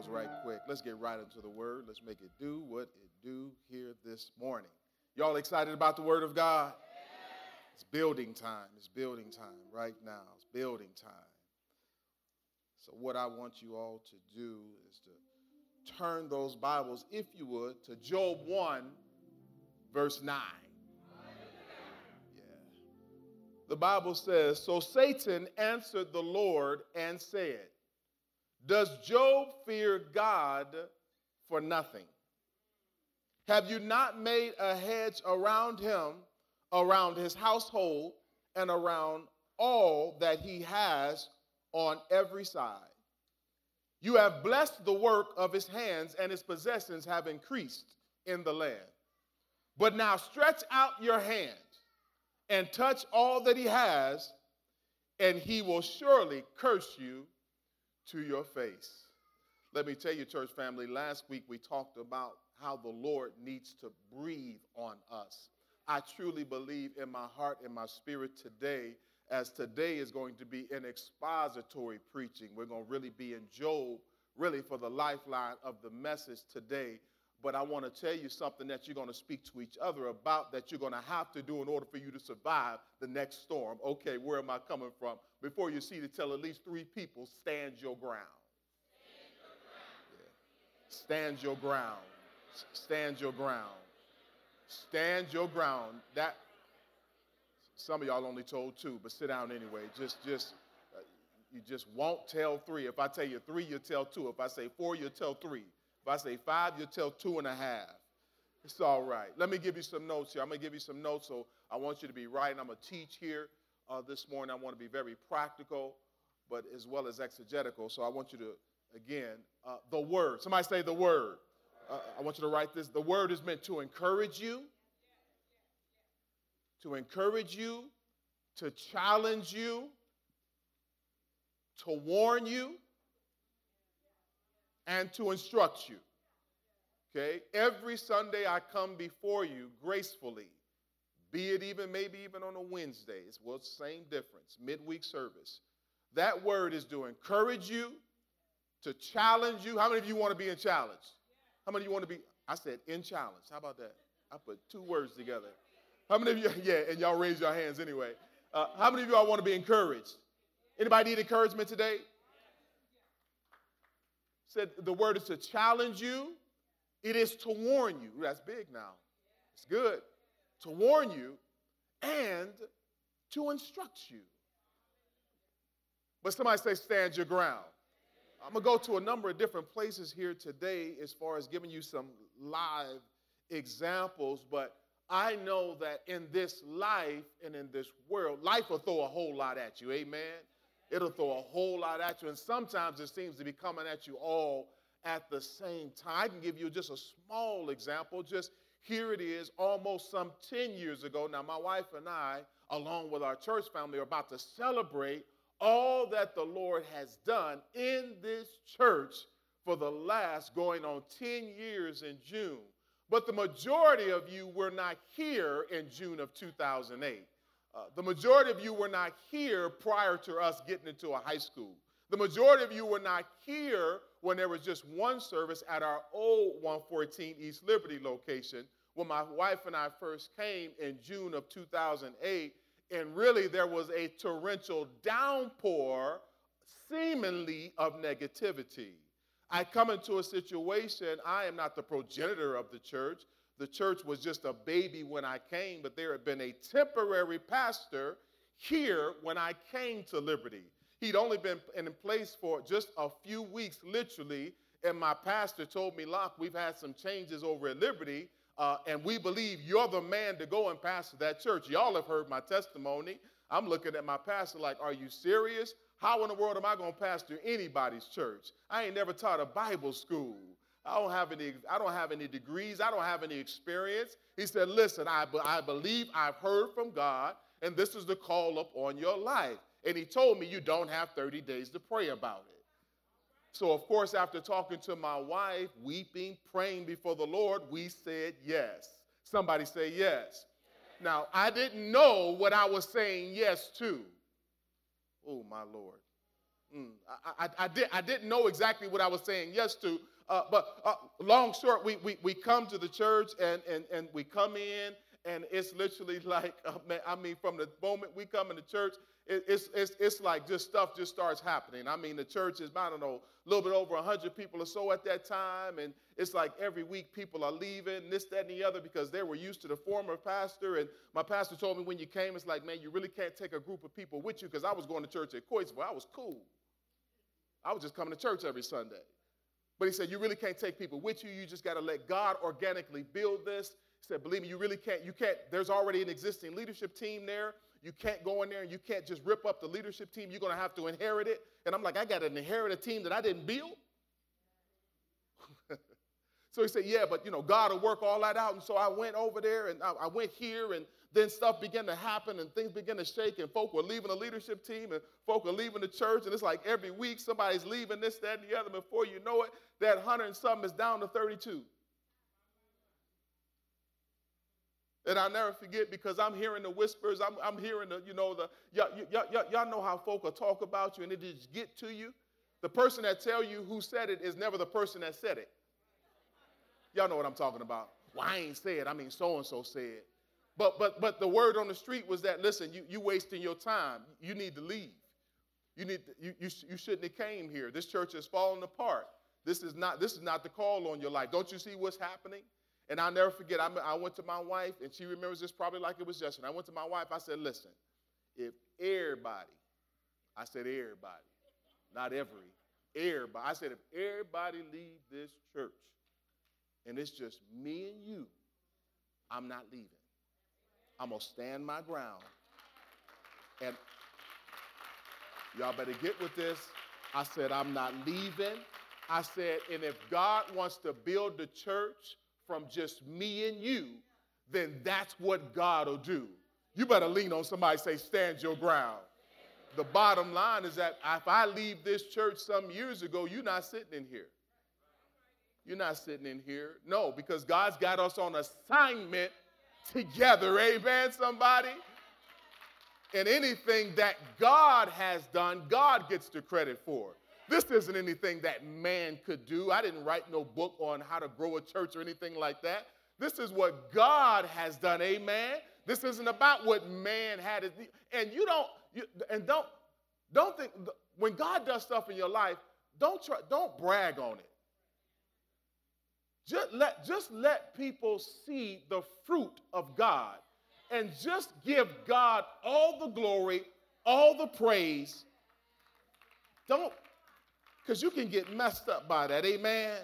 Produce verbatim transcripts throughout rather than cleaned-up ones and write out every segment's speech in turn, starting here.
Bibles right quick. Let's get right into the Word. Let's make it do what it do here this morning. Y'all excited about the Word of God? It's building time. It's building time right now. It's building time. So what I want you all to do is to turn those Bibles, if you would, to Job one, verse nine. Yeah. The Bible says, "So Satan answered the Lord and said, 'Does Job fear God for nothing? Have you not made a hedge around him, around his household, and around all that he has on every side? You have blessed the work of his hands, and his possessions have increased in the land. But now stretch out your hand and touch all that he has, and he will surely curse you to your face.'" Let me tell you, church family, last week we talked about how the Lord needs to breathe on us. I truly believe in my heart and my spirit today, as today is going to be an expository preaching. We're going to really be in Job, really for the lifeline of the message today. But I want to tell you something that you're going to speak to each other about, that you're going to have to do in order for you to survive the next storm. Okay, where am I coming from? Before you see to tell at least three people, stand your ground. Stand your ground. Yeah. Stand your ground. Stand your ground. Stand your ground. That, some of y'all only told two, but sit down anyway. Just, just, uh, you just won't tell three. If I tell you three, you tell two. If I say four, you tell three. If I say five, you tell two and a half. It's all right. Let me give you some notes here. I'm going to give you some notes, so I want you to be right. I'm going to teach here uh, this morning. I want to be very practical, but as well as exegetical. So I want you to, again, uh, the Word. Somebody say the Word. Uh, I want you to write this. The Word is meant to encourage you, to encourage you, to challenge you, to warn you, and to instruct you. Okay? Every Sunday I come before you gracefully, be it even maybe even on a Wednesday. It's well, it's the same difference, midweek service. That word is to encourage you, to challenge you. How many of you want to be in challenge? How many of you want to be, I said in challenge. How about that? I put two words together. How many of you, yeah, and y'all raise your hands anyway. Uh, how many of y'all want to be encouraged? Anybody need encouragement today? Said the word is to challenge you. It is to warn you. That's big now. It's good. To warn you and to instruct you. But somebody say, stand your ground. I'm going to go to a number of different places here today as far as giving you some live examples, but I know that in this life and in this world, life will throw a whole lot at you. Amen. It'll throw a whole lot at you, and sometimes it seems to be coming at you all at the same time. I can give you just a small example. Just here it is, almost some ten years ago. Now, my wife and I, along with our church family, are about to celebrate all that the Lord has done in this church for the last going on ten years in June. But the majority of you were not here in June of two thousand eight. Uh, the majority of you were not here prior to us getting into a high school. The majority of you were not here when there was just one service at our old one fourteen East Liberty location when my wife and I first came in June of two thousand eight, and really there was a torrential downpour seemingly of negativity. I come into a situation, I am not the progenitor of the church. The church was just a baby when I came, but there had been a temporary pastor here when I came to Liberty. He'd only been in place for just a few weeks, literally, and my pastor told me, "Locke, we've had some changes over at Liberty, uh, and we believe you're the man to go and pastor that church." Y'all have heard my testimony. I'm looking at my pastor like, "Are you serious? How in the world am I going to pastor anybody's church? I ain't never taught a Bible school. I don't have any, I don't have any degrees. I don't have any experience." He said, "Listen, I, I believe I've heard from God, and this is the call up on your life." And he told me, "You don't have thirty days to pray about it." So, of course, after talking to my wife, weeping, praying before the Lord, we said yes. Somebody say yes. Yes. Now, I didn't know what I was saying yes to. Oh, my Lord. Mm, I, I, I, did, I didn't know exactly what I was saying yes to, uh, but uh, long short, we, we, we come to the church and, and, and we come in, and it's literally like, uh, man, I mean, from the moment we come into church, it, it's, it's, it's like just stuff just starts happening. I mean, the church is, I don't know, a little bit over one hundred people or so at that time, and it's like every week people are leaving, this, that, and the other, because they were used to the former pastor, and my pastor told me when you came, it's like, man, you really can't take a group of people with you, because I was going to church at Coyceville. I was cool. I was just coming to church every Sunday. But he said, you really can't take people with you. You just got to let God organically build this. He said, believe me, you really can't. You can't. There's already an existing leadership team there. You can't go in there and you can't just rip up the leadership team. You're going to have to inherit it. And I'm like, I got to inherit a team that I didn't build? So he said, yeah, but, you know, God will work all that out. And so I went over there, and I, I went here, and then stuff began to happen, and things began to shake, and folk were leaving the leadership team, and folk were leaving the church, and it's like every week somebody's leaving this, that, and the other. Before you know it, that hundred and something is down to thirty-two. And I'll never forget, because I'm hearing the whispers, I'm, I'm hearing the, you know, the, y'all, y'all, y'all know how folk will talk about you, and it just get to you. The person that tell you who said it is never the person that said it. Y'all know what I'm talking about. Well, I ain't say it. I mean, so-and-so said. But but but the word on the street was that, listen, you you wasting your time. You need to leave. You need to, you, you you shouldn't have came here. This church is falling apart. This is not this is not the call on your life. Don't you see what's happening? And I'll never forget. I, I went to my wife, and she remembers this probably like it was yesterday. I went to my wife. I said, listen, if everybody, I said everybody, not every, everybody. I said if everybody leave this church, and it's just me and you, I'm not leaving. I'm going to stand my ground. And y'all better get with this. I said, I'm not leaving. I said, and if God wants to build the church from just me and you, then that's what God will do. You better lean on somebody and say, stand your ground. The bottom line is that if I leave this church some years ago, you're not sitting in here. You're not sitting in here. No, because God's got us on assignment together. Amen, somebody? And anything that God has done, God gets the credit for. This isn't anything that man could do. I didn't write no book on how to grow a church or anything like that. This is what God has done. Amen? This isn't about what man had. And you don't, you, and don't, don't think, when God does stuff in your life, don't try, don't brag on it. Just let, just let people see the fruit of God, and just give God all the glory, all the praise. Don't, because you can get messed up by that, amen?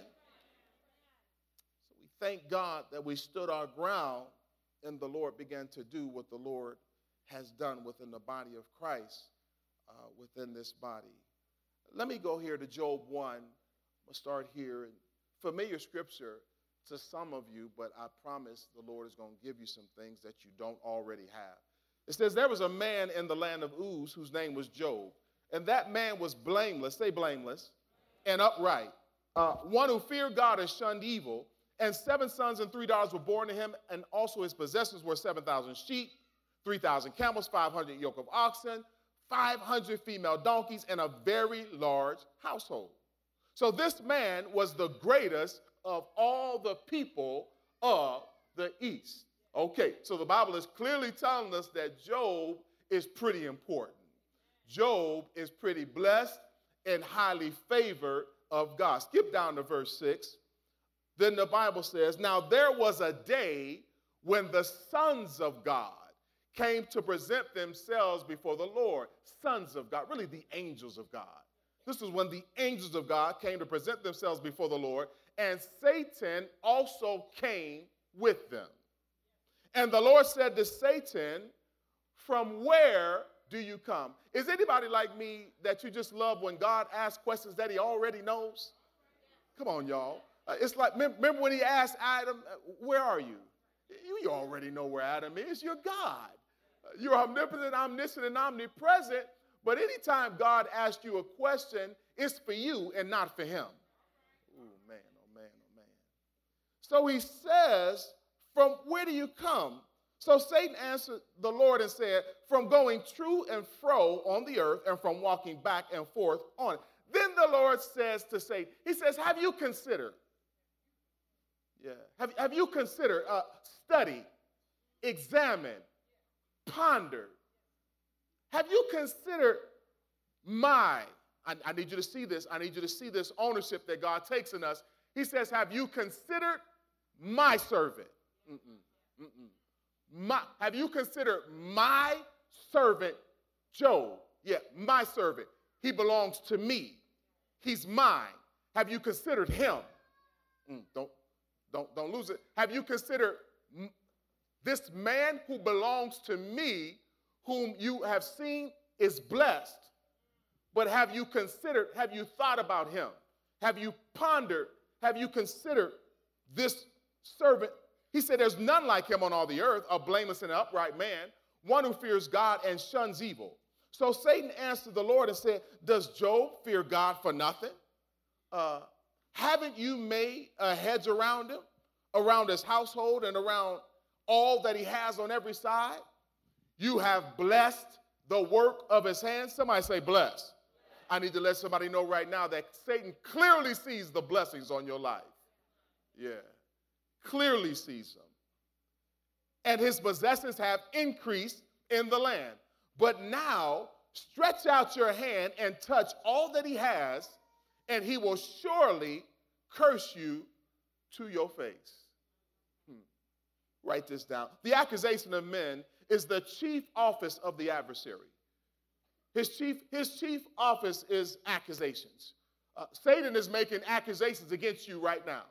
So we thank God that we stood our ground, and the Lord began to do what the Lord has done within the body of Christ, uh, within this body. Let me go here to Job one. We'll start here. Familiar scripture to some of you, but I promise the Lord is going to give you some things that you don't already have. It says, there was a man in the land of Uz whose name was Job, and that man was blameless, say blameless, and upright, uh, one who feared God and shunned evil, and seven sons and three daughters were born to him, and also his possessions were seven thousand sheep, three thousand camels, five hundred yoke of oxen, five hundred female donkeys, and a very large household. So this man was the greatest of all the people of the East. Okay, so the Bible is clearly telling us that Job is pretty important. Job is pretty blessed and highly favored of God. Skip down to verse six. Then the Bible says, now there was a day when the sons of God came to present themselves before the Lord. Sons of God, really the angels of God. This is when the angels of God came to present themselves before the Lord, and Satan also came with them. And the Lord said to Satan, from where do you come? Is anybody like me that you just love when God asks questions that he already knows? Come on, y'all. Uh, it's like, remember when he asked Adam, where are you? You already know where Adam is. You're God. You're omnipotent, omniscient, and omnipresent. But anytime God asks you a question, it's for you and not for him. Oh, man, oh, man, oh, man. So he says, from where do you come? So Satan answered the Lord and said, from going to and fro on the earth and from walking back and forth on it. Then the Lord says to Satan, he says, have you considered, yeah, have, have you considered, uh, studied, examined, pondered? Have you considered my, I, I need you to see this, I need you to see this ownership that God takes in us. He says, have you considered my servant? Mm-mm, mm-mm. My, have you considered my servant Job? Yeah, my servant. He belongs to me. He's mine. Have you considered him? Mm, don't, don't, don't lose it. Have you considered m- this man who belongs to me, whom you have seen is blessed? But have you considered, have you thought about him? Have you pondered, have you considered this servant? He said, there's none like him on all the earth, a blameless and an upright man, one who fears God and shuns evil. So Satan answered the Lord and said, does Job fear God for nothing? Uh, haven't you made a hedge around him, around his household and around all that he has on every side? You have blessed the work of his hands. Somebody say blessed. I need to let somebody know right now that Satan clearly sees the blessings on your life. Yeah. Clearly sees them. And his possessions have increased in the land. But now stretch out your hand and touch all that he has, and he will surely curse you to your face. Hmm. Write this down. The accusation of men is the chief office of the adversary. His chief, his chief office is accusations. Uh, Satan is making accusations against you right now.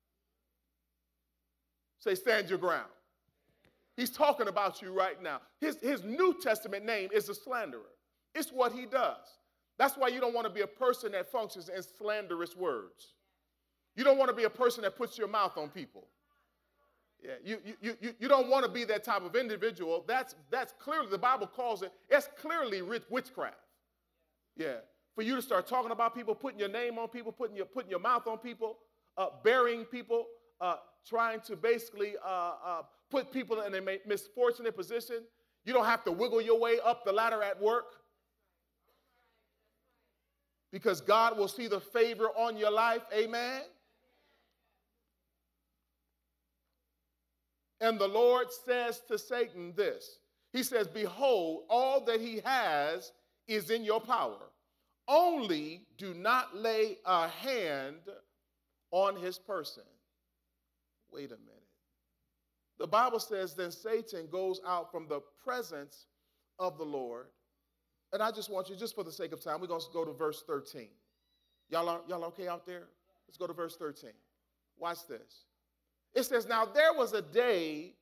Say, stand your ground. He's talking about you right now. His, his New Testament name is a slanderer. It's what he does. That's why you don't want to be a person that functions in slanderous words. You don't want to be a person that puts your mouth on people. Yeah, you, you, you, you don't want to be that type of individual. That's, that's clearly, the Bible calls it, it's clearly witchcraft. Yeah, for you to start talking about people, putting your name on people, putting your, putting your mouth on people, uh, burying people, uh, trying to basically uh, uh, put people in a misfortunate position. You don't have to wiggle your way up the ladder at work, because God will see the favor on your life. Amen. And the Lord says to Satan this. He says, behold, all that he has is in your power. Only do not lay a hand on his person. Wait a minute. The Bible says, then Satan goes out from the presence of the Lord. And I just want you, just for the sake of time, we're going to go to verse thirteen. Y'all, are, y'all okay out there? Let's go to verse thirteen. Watch this. It says, now there was a day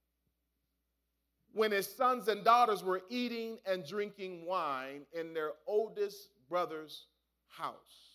when his sons and daughters were eating and drinking wine in their oldest brother's house.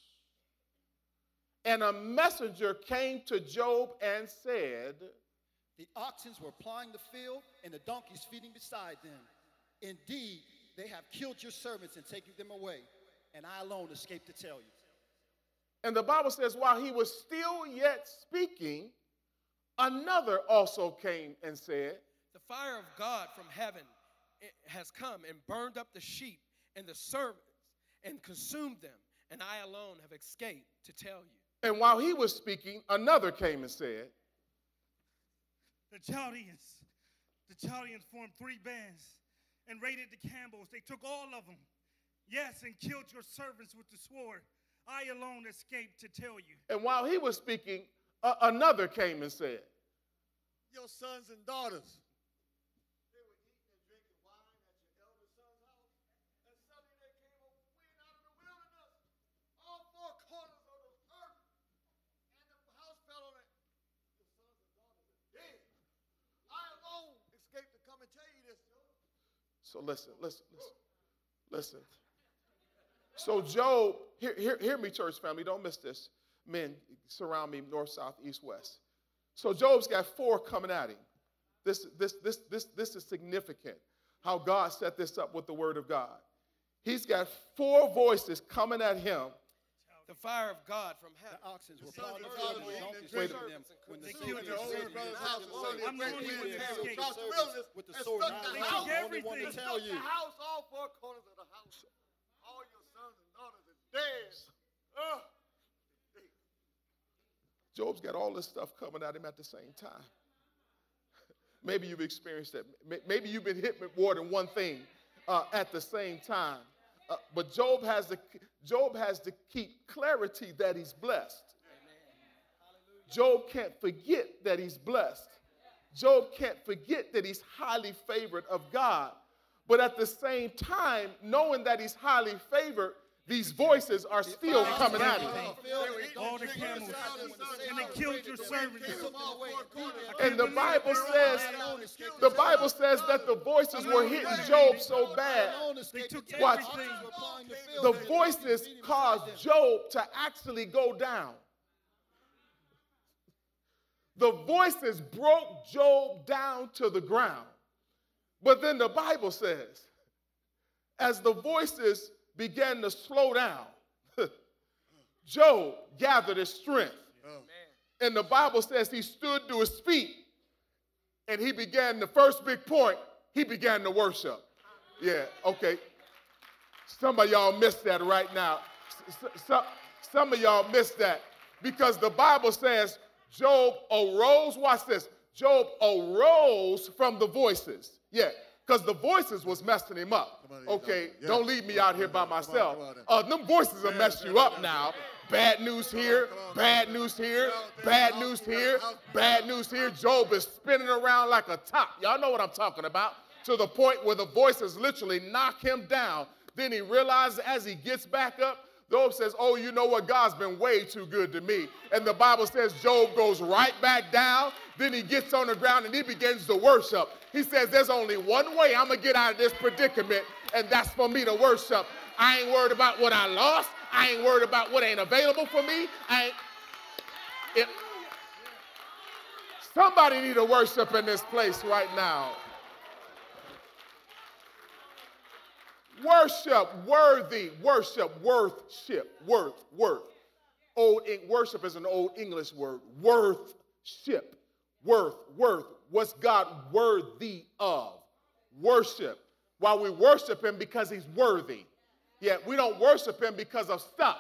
And a messenger came to Job and said, the oxen were plowing the field and the donkeys feeding beside them. Indeed, they have killed your servants and taken them away, and I alone escaped to tell you. And the Bible says, while he was still yet speaking, another also came and said, the fire of God from heaven has come and burned up the sheep and the servants and consumed them, and I alone have escaped to tell you. And while he was speaking, another came and said, the Chaldeans, the Chaldeans formed three bands and raided the Campbells. They took all of them, yes, and killed your servants with the sword. I alone escaped to tell you. And while he was speaking, uh, another came and said, your sons and daughters, they were eating and drinking wine at your elder son's house, and suddenly there came a wind out of the wilderness, all four corners of the earth, and the house fell on it. Your sons and daughters are dead. I alone escaped to come and tell you this, Job. So listen, listen, listen, listen. So Job, hear, hear, hear me, church family, don't miss this. Men, surround me, north, south, east, west. So Job's got four coming at him. This, this, this, this, this is significant, how God set this up with the word of God. He's got four voices coming at him The fire of God from The heaven. oxen were The sons plowed of the God field were and eating donkeys and were drinking. them. When the They They king went of to the their city older brother's snatched house them and away. suddenly a I'm the great only wind one that came escaped. across the wilderness With the and sword struck in the his They hand, house. took I'm the only one to everything. tell Struck you. the house, all four corners of the house. All your sons and daughters are dead. Ugh. Job's got all this stuff coming at him at the same time. Maybe you've experienced that. May- Maybe you've been hit with more than one thing uh, at the same time. Uh, but Job has to Job has to keep clarity that he's blessed. Job can't forget that he's blessed. Job can't forget that he's highly favored of God. But at the same time, knowing that he's highly favored, these voices are still coming at him. All the camels. And they killed your servants. And the Bible says, the Bible says that the voices were hitting Job so bad. They took Watch. everything. The voices caused Job to actually go down. The voices broke Job down to the ground. But then the Bible says, as the voices began to slow down, Job gathered his strength. And the Bible says he stood to his feet and he began, the first big point, he began to worship. Yeah, okay. Some of y'all missed that right now. Some, some of y'all missed that because the Bible says Job arose, watch this, Job arose from the voices. Yeah, because the voices was messing him up. Okay, don't leave me out here by myself. Uh, them voices will mess you up now. Bad news here, bad news here, bad news here, bad news here. Job is spinning around like a top. Y'all know what I'm talking about. To the point where the voices literally knock him down. Then he realizes as he gets back up, Job says, oh, you know what? God's been way too good to me. And the Bible says Job goes right back down. Then he gets on the ground and he begins to worship. He says, there's only one way I'm going to get out of this predicament, and that's for me to worship. I ain't worried about what I lost. I ain't worried about what ain't available for me. I ain't... It... Somebody need to worship in this place right now. Worship, worthy, worship, worthship, worth, worth. Old worship is an old English word. Worthship, worth, worth. What's God worthy of? Worship. While we worship him because he's worthy. Yet we don't worship him because of stuff.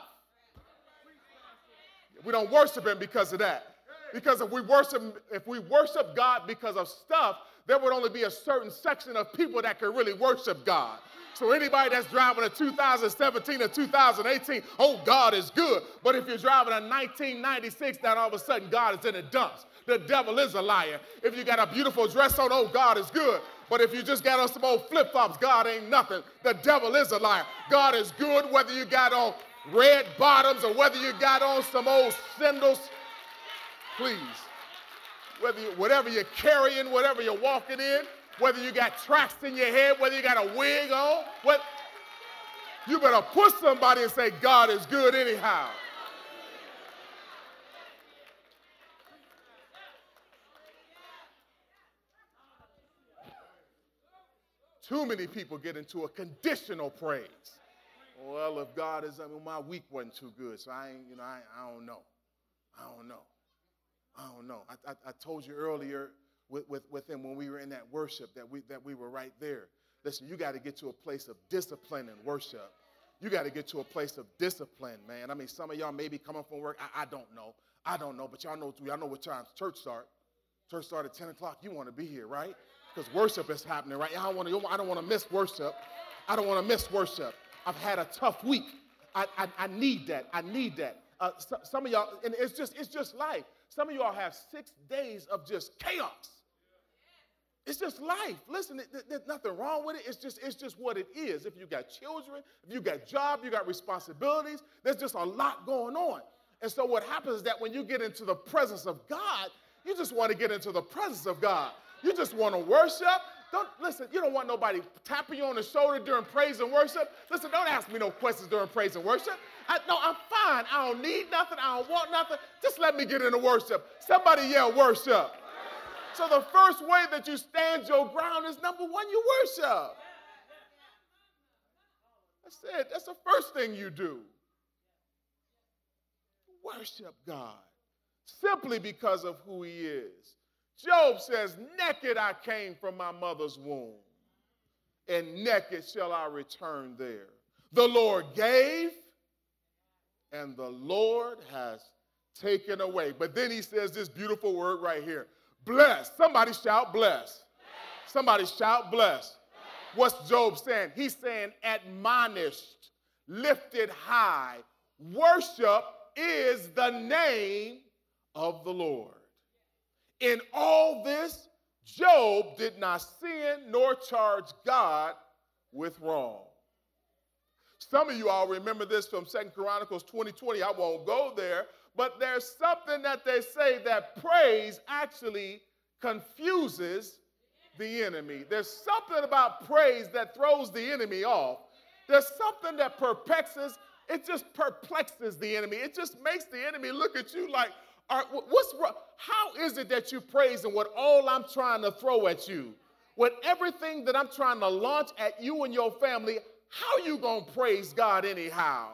We don't worship him because of that. Because if we worship, if we worship God because of stuff, there would only be a certain section of people that could really worship God. So anybody that's driving a two thousand seventeen or two thousand eighteen, oh, God is good. But if you're driving a nineteen ninety-six, then all of a sudden God is in the dumps. The devil is a liar. If you got a beautiful dress on, oh, God is good. But if you just got on some old flip-flops, God ain't nothing. The devil is a liar. God is good whether you got on red bottoms or whether you got on some old sandals. Please. Whether you, whatever you're carrying, whatever you're walking in, whether you got tracks in your head, whether you got a wig on, what, you better push somebody and say, God is good anyhow. Too many people get into a conditional praise. Well, if God is, I mean, my week wasn't too good, so I ain't, you know, I, I don't know. I don't know. I don't know. I, I, I told you earlier with, with, with him when we were in that worship that we, that we were right there. Listen, you got to get to a place of discipline and worship. You got to get to a place of discipline, man. I mean, some of y'all may be coming from work. I, I don't know. I don't know, but y'all know, y'all know what time church start. Church start at ten o'clock. You want to be here, right? Because worship is happening, right? I don't want to. I don't want to miss worship. I don't want to miss worship. I've had a tough week. I, I, I need that. I need that. Uh, so, some of y'all, and it's just it's just life. Some of y'all have six days of just chaos. It's just life. Listen, there's nothing wrong with it. It's just it's just what it is. If you got children, if you got job, you got responsibilities. There's just a lot going on. And so what happens is that when you get into the presence of God, you just want to get into the presence of God. You just want to worship. Don't listen, you don't want nobody tapping you on the shoulder during praise and worship. Listen, don't ask me no questions during praise and worship. I, no, I'm fine. I don't need nothing. I don't want nothing. Just let me get into worship. Somebody yell worship. So the first way that you stand your ground is, number one, you worship. That's it. That's the first thing you do. worship God simply because of who he is. Job says, naked I came from my mother's womb, and naked shall I return there. The Lord gave, and the Lord has taken away. But then he says this beautiful word right here, bless. Somebody shout bless. Bless. Somebody shout bless. Bless. What's Job saying? He's saying admonished, lifted high. Worship is the name of the Lord. In all this, Job did not sin nor charge God with wrong. Some of you all remember this from Second Chronicles twenty twenty. I won't go there, but there's something that they say that praise actually confuses the enemy. There's something about praise that throws the enemy off. There's something that perplexes, it just perplexes the enemy. It just makes the enemy look at you like, all right, what's wrong? How is it that you praise and what all I'm trying to throw at you, with everything that I'm trying to launch at you and your family, how you gonna praise God anyhow?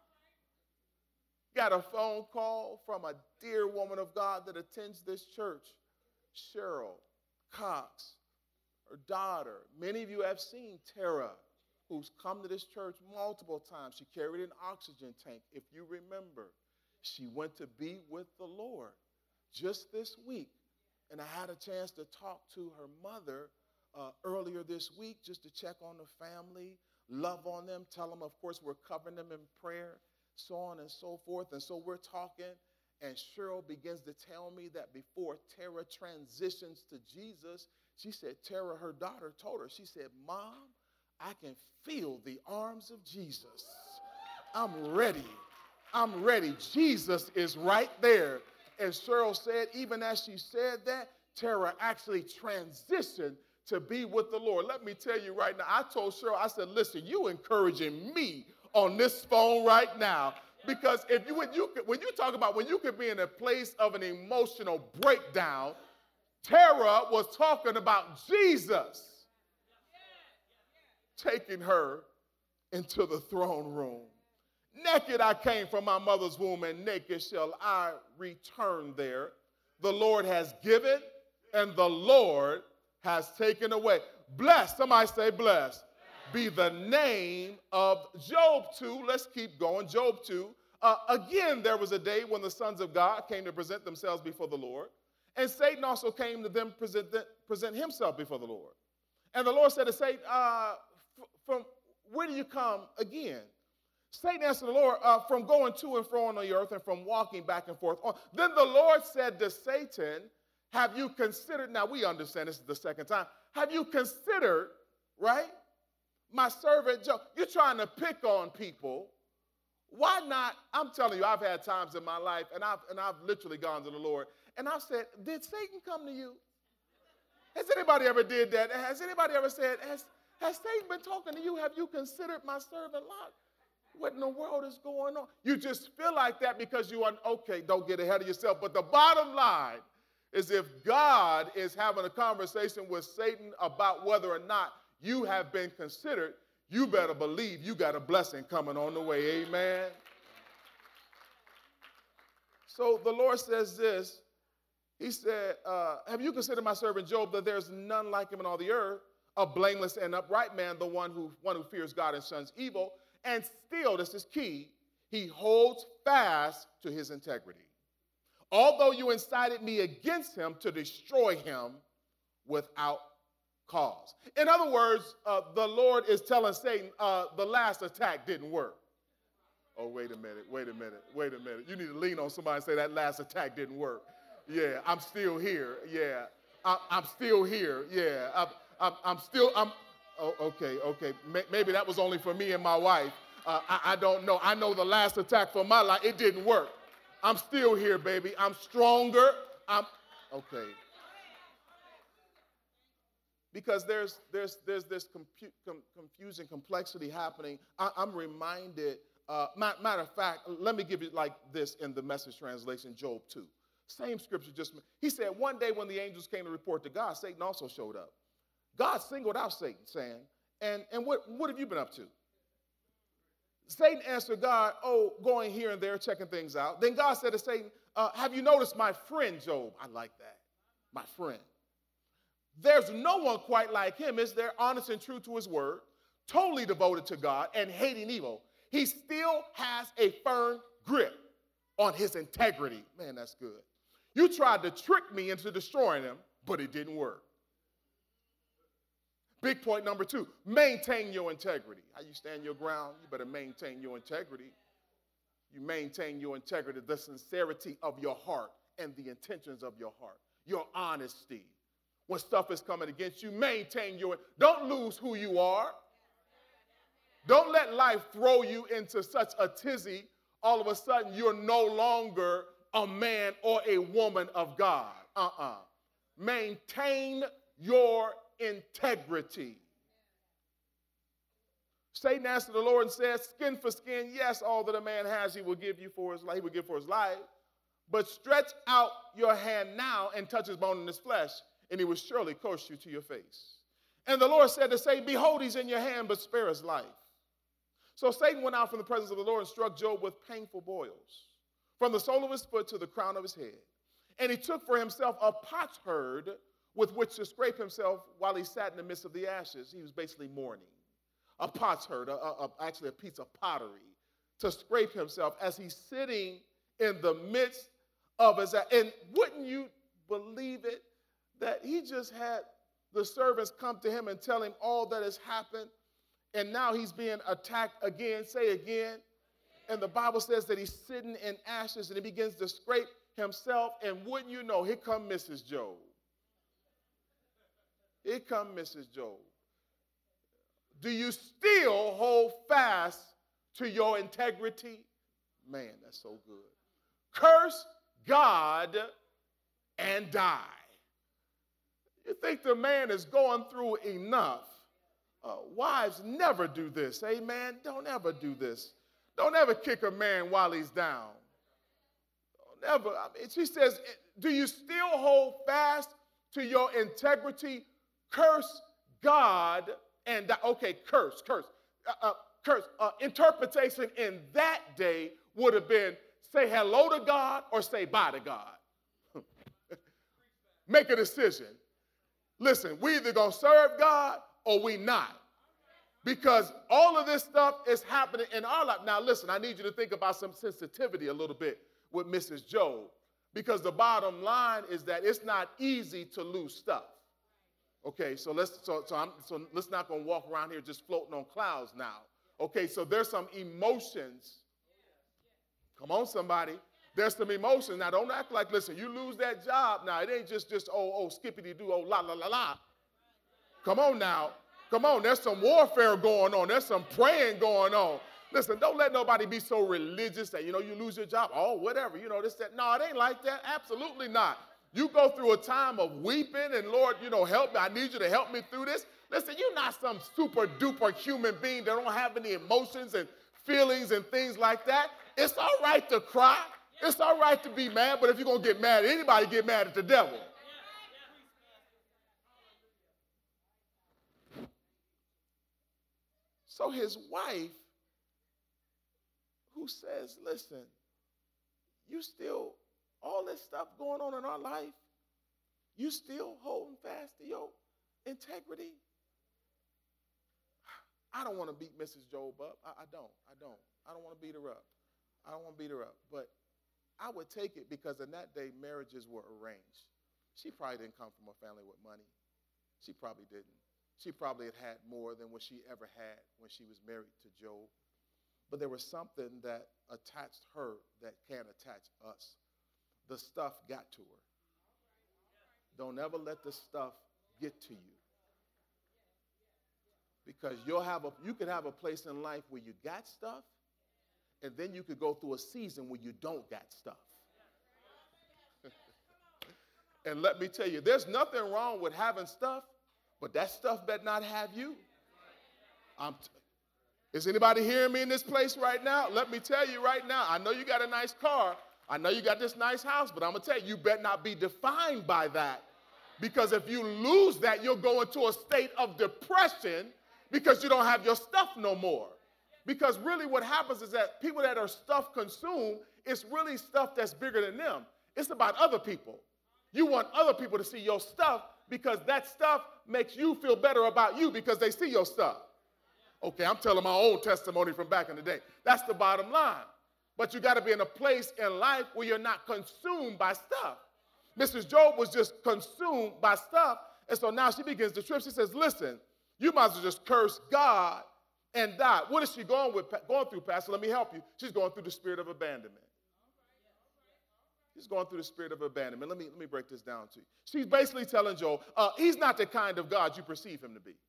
Got a phone call from a dear woman of God that attends this church, Cheryl Cox, her daughter. Many of you have seen Tara, who's come to this church multiple times. She carried an oxygen tank, if you remember. She went to be with the Lord just this week. And I had a chance to talk to her mother uh, earlier this week just to check on the family, love on them, tell them, of course, we're covering them in prayer, so on and so forth. And so we're talking, and Cheryl begins to tell me that before Tara transitions to Jesus, she said, Tara, her daughter, told her, she said, Mom, I can feel the arms of Jesus. I'm ready. I'm ready. Jesus is right there. And Cheryl said, even as she said that, Tara actually transitioned to be with the Lord. Let me tell you right now, I told Cheryl, I said, listen, you encouraging me on this phone right now. Because if you when you when you talk about when you could be in a place of an emotional breakdown, Tara was talking about Jesus taking her into the throne room. Naked I came from my mother's womb, and naked shall I return there. The Lord has given, and the Lord has taken away. Blessed, somebody say blessed, be the name of Job two. Let's keep going. Job two. Uh, again, there was a day when the sons of God came to present themselves before the Lord, and Satan also came to them present, present himself before the Lord. And the Lord said to Satan, uh, from where do you come again? Satan answered the Lord, uh, from going to and fro on the earth and from walking back and forth. On. Then the Lord said to Satan, have you considered, now we understand this is the second time, have you considered, right, my servant Job? You're trying to pick on people. Why not? I'm telling you, I've had times in my life, and I've, and I've literally gone to the Lord, and I've said, did Satan come to you? Has anybody ever did that? Has anybody ever said, has, has Satan been talking to you? Have you considered my servant Lot? What in the world is going on? You just feel like that because you are, okay, don't get ahead of yourself. But the bottom line is if God is having a conversation with Satan about whether or not you have been considered, you better believe you got a blessing coming on the way. Amen. So the Lord says this. He said, uh, have you considered my servant Job, that there's none like him in all the earth, a blameless and upright man, the one who, one who fears God and shuns evil, and still, this is key, he holds fast to his integrity. Although you incited me against him to destroy him without cause. In other words, uh, the Lord is telling Satan, uh, the last attack didn't work. Oh, wait a minute, wait a minute, wait a minute. You need to lean on somebody and say that last attack didn't work. Yeah, I'm still here. Yeah, I, I'm still here. Yeah, I'm, I'm, I'm still, I'm, oh, okay, okay. Maybe that was only for me and my wife. Uh, I, I don't know. I know the last attack for my life, it didn't work. I'm still here, baby. I'm stronger. I'm, okay. Because there's, there's, there's this compu- com- confusing complexity happening. I, I'm reminded, uh, matter of fact, let me give you like this in the Message translation, Job two. Same scripture just, he said, one day when the angels came to report to God, Satan also showed up. God singled out Satan, saying, and, and what, what have you been up to? Satan answered God, oh, going here and there, checking things out. Then God said to Satan, uh, have you noticed my friend Job? I like that. My friend. There's no one quite like him, is there? Honest and true to his word, totally devoted to God and hating evil. He still has a firm grip on his integrity. Man, that's good. You tried to trick me into destroying him, but it didn't work. Big point number two, maintain your integrity. How you stand your ground? You better maintain your integrity. You maintain your integrity, the sincerity of your heart and the intentions of your heart, your honesty. When stuff is coming against you, maintain your, don't lose who you are. Don't let life throw you into such a tizzy, all of a sudden you're no longer a man or a woman of God. Uh-uh. Maintain your integrity. Satan answered the Lord and said, skin for skin, yes, all that a man has he will give you for his life, he will give for his life. But stretch out your hand now and touch his bone and his flesh, and he will surely curse you to your face. And the Lord said to Satan, behold, he's in your hand, but spare his life. So Satan went out from the presence of the Lord and struck Job with painful boils, from the sole of his foot to the crown of his head. And he took for himself a potsherd with which to scrape himself while he sat in the midst of the ashes. He was basically mourning. A potsherd, a, a, actually a piece of pottery, to scrape himself as he's sitting in the midst of his, and wouldn't you believe it, that he just had the servants come to him and tell him all that has happened, and now he's being attacked again. Say again. And the Bible says that he's sitting in ashes and he begins to scrape himself, and wouldn't you know, here come Missus Job. Here come Missus Job. Do you still hold fast to your integrity? Man, that's so good. Curse God and die. You think the man is going through enough? Uh, wives, never do this. Amen. Don't ever do this. Don't ever kick a man while he's down. Don't ever. I mean, she says, do you still hold fast to your integrity? Curse God and die. Okay, curse, curse, uh, uh, curse. Uh, interpretation in that day would have been say hello to God or say bye to God. Make a decision. Listen, we either going to serve God or we not. Because all of this stuff is happening in our life. Now, listen, I need you to think about some sensitivity a little bit with Missus Job. Because the bottom line is that it's not easy to lose stuff. Okay, so let's so so, I'm, so let's not gonna walk around here just floating on clouds now. Okay, so there's some emotions. Come on, somebody. There's some emotions. Now, don't act like, listen, you lose that job. Now, it ain't just, just oh, oh, skippity-doo, oh, la, la, la, la. Come on now. Come on. There's some warfare going on. There's some praying going on. Listen, don't let nobody be so religious that, you know, you lose your job. Oh, whatever. You know, this, that. No, it ain't like that. Absolutely not. You go through a time of weeping and, Lord, you know, help me. I need you to help me through this. Listen, you're not some super-duper human being that don't have any emotions and feelings and things like that. It's all right to cry. It's all right to be mad, but if you're going to get mad at anybody, get mad at the devil. So his wife, who says, listen, you still, all this stuff going on in our life, you still holding fast to your integrity? I don't want to beat Missus Job up. I, I don't. I don't. I don't want to beat her up. I don't want to beat her up. But I would take it because in that day, marriages were arranged. She probably didn't come from a family with money. She probably didn't. She probably had had more than what she ever had when she was married to Job. But there was something that attached her that can't attach us. The stuff got to her. Don't ever let the stuff get to you. Because you'll have a, you could have a place in life where you got stuff, and then you could go through a season where you don't got stuff. And let me tell you, there's nothing wrong with having stuff, but that stuff better not have you. I'm t- Is anybody hearing me in this place right now? Let me tell you right now, I know you got a nice car. I know you got this nice house, but I'm going to tell you, you better not be defined by that. Because if you lose that, you'll go into a state of depression because you don't have your stuff no more. Because really what happens is that people that are stuff consumed, it's really stuff that's bigger than them. It's about other people. You want other people to see your stuff because that stuff makes you feel better about you because they see your stuff. Okay, I'm telling my own testimony from back in the day. That's the bottom line. But you got to be in a place in life where you're not consumed by stuff. Missus Job was just consumed by stuff. And so now she begins to trip. She says, listen, you might as well just curse God and die. What is she going with, going through, Pastor? Let me help you. She's going through the spirit of abandonment. She's going through the spirit of abandonment. Let me, let me break this down to you. She's basically telling Job, uh, he's not the kind of God you perceive him to be.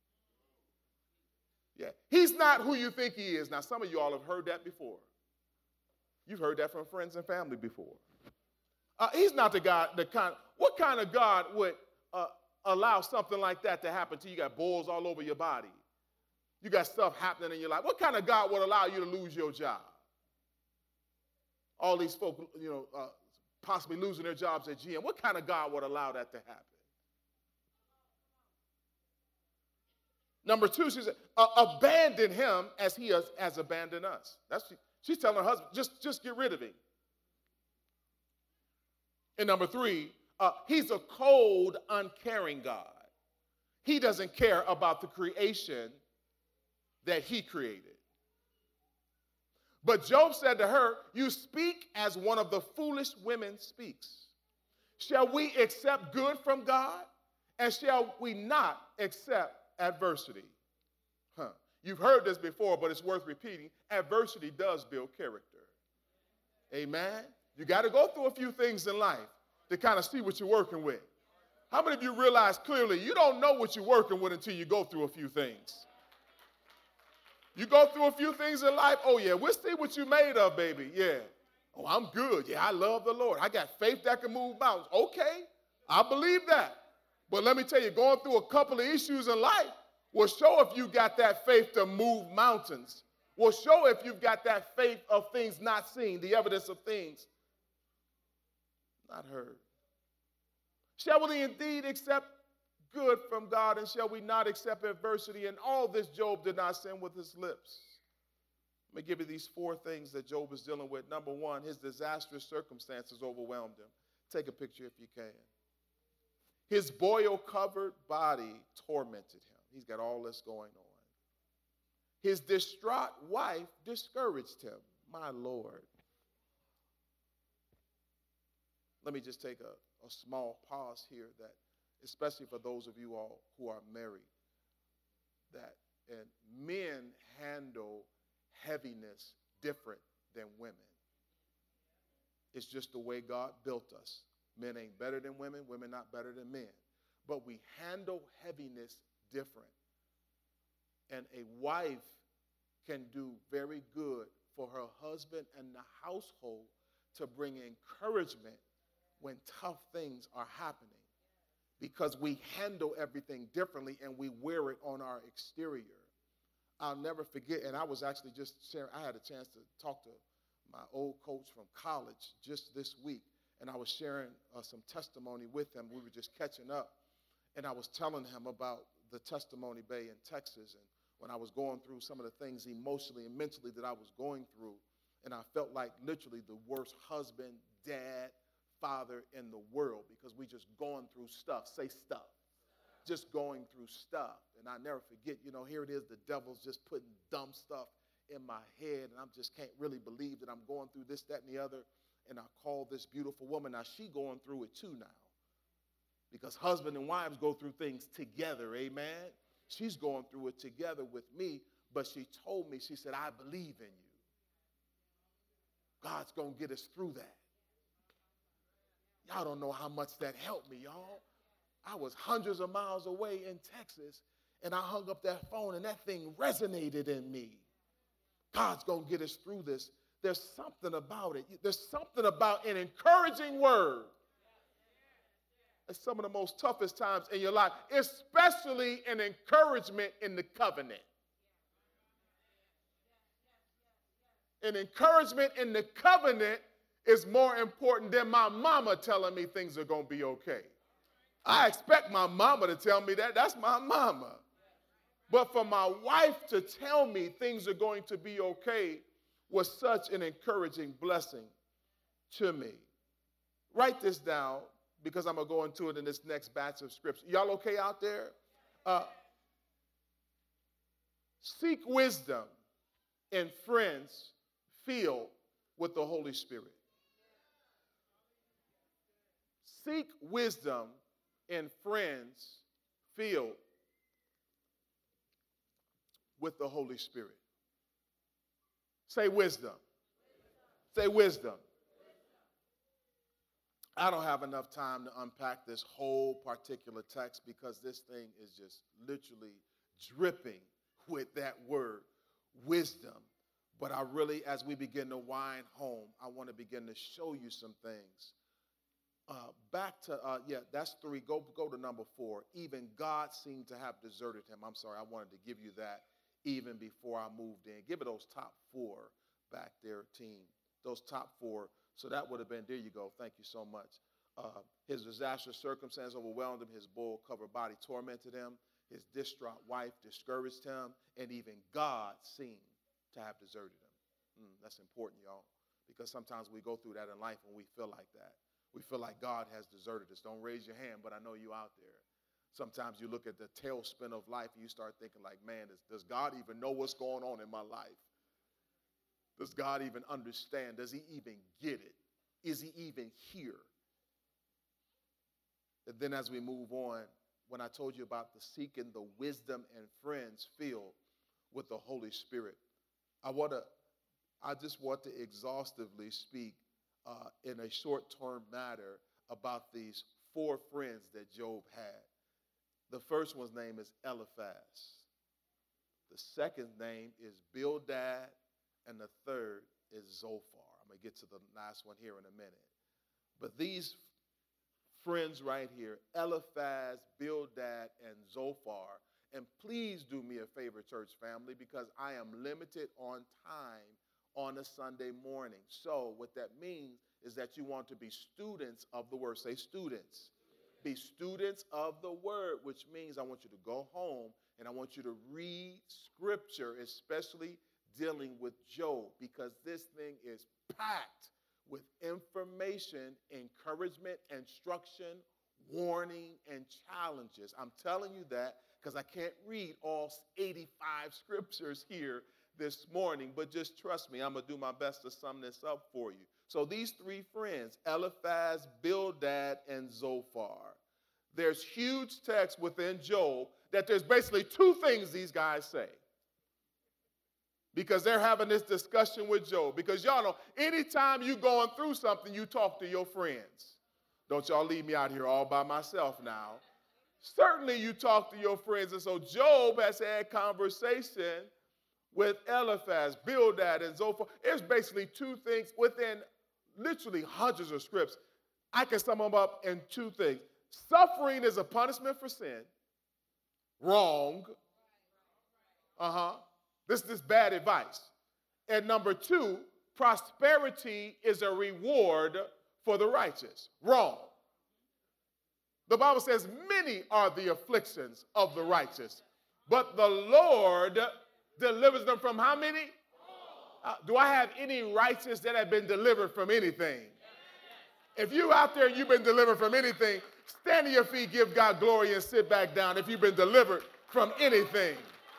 Yeah, he's not who you think he is. Now, some of you all have heard that before. You've heard that from friends and family before. Uh, he's not the God, the kind, what kind of God would uh, allow something like that to happen to you? You got boils all over your body. You got stuff happening in your life. What kind of God would allow you to lose your job? All these folk, you know, uh, possibly losing their jobs at G M. What kind of God would allow that to happen? Number two, she said, uh, abandon him as he has, has abandoned us. That's she, she's telling her husband, just, just get rid of him. And number three, uh, he's a cold, uncaring God. He doesn't care about the creation that he created. But Job said to her, you speak as one of the foolish women speaks. Shall we accept good from God? And shall we not accept adversity? Huh. You've heard this before, but it's worth repeating. Adversity does build character. Amen? You got to go through a few things in life to kind of see what you're working with. How many of you realize clearly you don't know what you're working with until you go through a few things? You go through a few things in life, oh yeah, we'll see what you made of, baby. Yeah. Oh, I'm good. Yeah, I love the Lord. I got faith that can move mountains. Okay, I believe that. But let me tell you, going through a couple of issues in life will show if you got that faith to move mountains. Will show if you've got that faith of things not seen, the evidence of things not heard. Shall we indeed accept good from God, and shall we not accept adversity? And all this Job did not sin with his lips. Let me give you these four things that Job is dealing with. Number one, his disastrous circumstances overwhelmed him. Take a picture if you can. His boil-covered body tormented him. He's got all this going on. His distraught wife discouraged him. My Lord. Let me just take a, a small pause here, that especially for those of you all who are married, that and men handle heaviness different than women. It's just the way God built us. Men ain't better than women, women not better than men. But we handle heaviness different. And a wife can do very good for her husband and the household to bring encouragement when tough things are happening, because we handle everything differently and we wear it on our exterior. I'll never forget, and I was actually just sharing, I had a chance to talk to my old coach from college just this week, and I was sharing uh, some testimony with him. We were just catching up, and I was telling him about the Testimony Bay in Texas, and when I was going through some of the things emotionally and mentally that I was going through, and I felt like literally the worst husband, dad, father in the world, because we just going through stuff. Say stuff. Just going through stuff. And I never forget, you know, here it is, the devil's just putting dumb stuff in my head, and I just can't really believe that I'm going through this, that, and the other. And I called this beautiful woman. Now, she going through it too now, because husband and wives go through things together, amen? She's going through it together with me, but she told me, she said, I believe in you. God's going to get us through that. Y'all don't know how much that helped me, y'all. I was hundreds of miles away in Texas, and I hung up that phone, and that thing resonated in me. God's going to get us through this. There's something about it. There's something about an encouraging word. It's some of the most toughest times in your life, especially an encouragement in the covenant. An encouragement in the covenant is more important than my mama telling me things are going to be okay. I expect my mama to tell me that. That's my mama. But for my wife to tell me things are going to be okay was such an encouraging blessing to me. Write this down because I'm going to go into it in this next batch of scripts. Y'all okay out there? Uh, seek wisdom in friends filled with the Holy Spirit. Seek wisdom in friends filled with the Holy Spirit. Say wisdom. Say wisdom. I don't have enough time to unpack this whole particular text because this thing is just literally dripping with that word, wisdom. But I really, as we begin to wind home, I want to begin to show you some things. Uh, back to, uh, yeah, that's three. Go, go to number four. Even God seemed to have deserted him. I'm sorry, I wanted to give you that even before I moved in. Give it those top four back there, team. Those top four. So that would have been, there you go. Thank you so much. Uh, his disastrous circumstance overwhelmed him. His bull-covered body tormented him. His distraught wife discouraged him. And even God seemed to have deserted him. Mm, that's important, y'all, because sometimes we go through that in life and we feel like that. We feel like God has deserted us. Don't raise your hand, but I know you out there. Sometimes you look at the tailspin of life and you start thinking like, man, does, does God even know what's going on in my life? Does God even understand? Does he even get it? Is he even here? And then as we move on, when I told you about the seeking the wisdom and friends filled with the Holy Spirit, I want to, I just want to exhaustively speak uh, in a short-term matter about these four friends that Job had. The first one's name is Eliphaz. The second name is Bildad. And the third is Zophar. I'm going to get to the last one here in a minute. But these friends right here, Eliphaz, Bildad, and Zophar, and please do me a favor, church family, because I am limited on time on a Sunday morning. So what that means is that you want to be students of the word. Say students. Be students of the word, which means I want you to go home and I want you to read scripture, especially dealing with Job, because this thing is packed with information, encouragement, instruction, warning, and challenges. I'm telling you that because I can't read all eighty-five scriptures here this morning, but just trust me, I'm going to do my best to sum this up for you. So these three friends, Eliphaz, Bildad, and Zophar, there's huge text within Job that there's basically two things these guys say. Because they're having this discussion with Job. Because y'all know, anytime you're going through something, you talk to your friends. Don't y'all leave me out here all by myself now. Certainly you talk to your friends. And so Job has had conversation with Eliphaz, Bildad, and Zophar. There's basically two things within literally hundreds of scripts. I can sum them up in two things. Suffering is a punishment for sin. Wrong. Uh-huh. This is bad advice. And number two, prosperity is a reward for the righteous. Wrong. The Bible says many are the afflictions of the righteous, but the Lord delivers them from how many? Uh, do I have any righteous that have been delivered from anything? If you out there, you've been delivered from anything, stand to your feet, give God glory, and sit back down if you've been delivered from anything.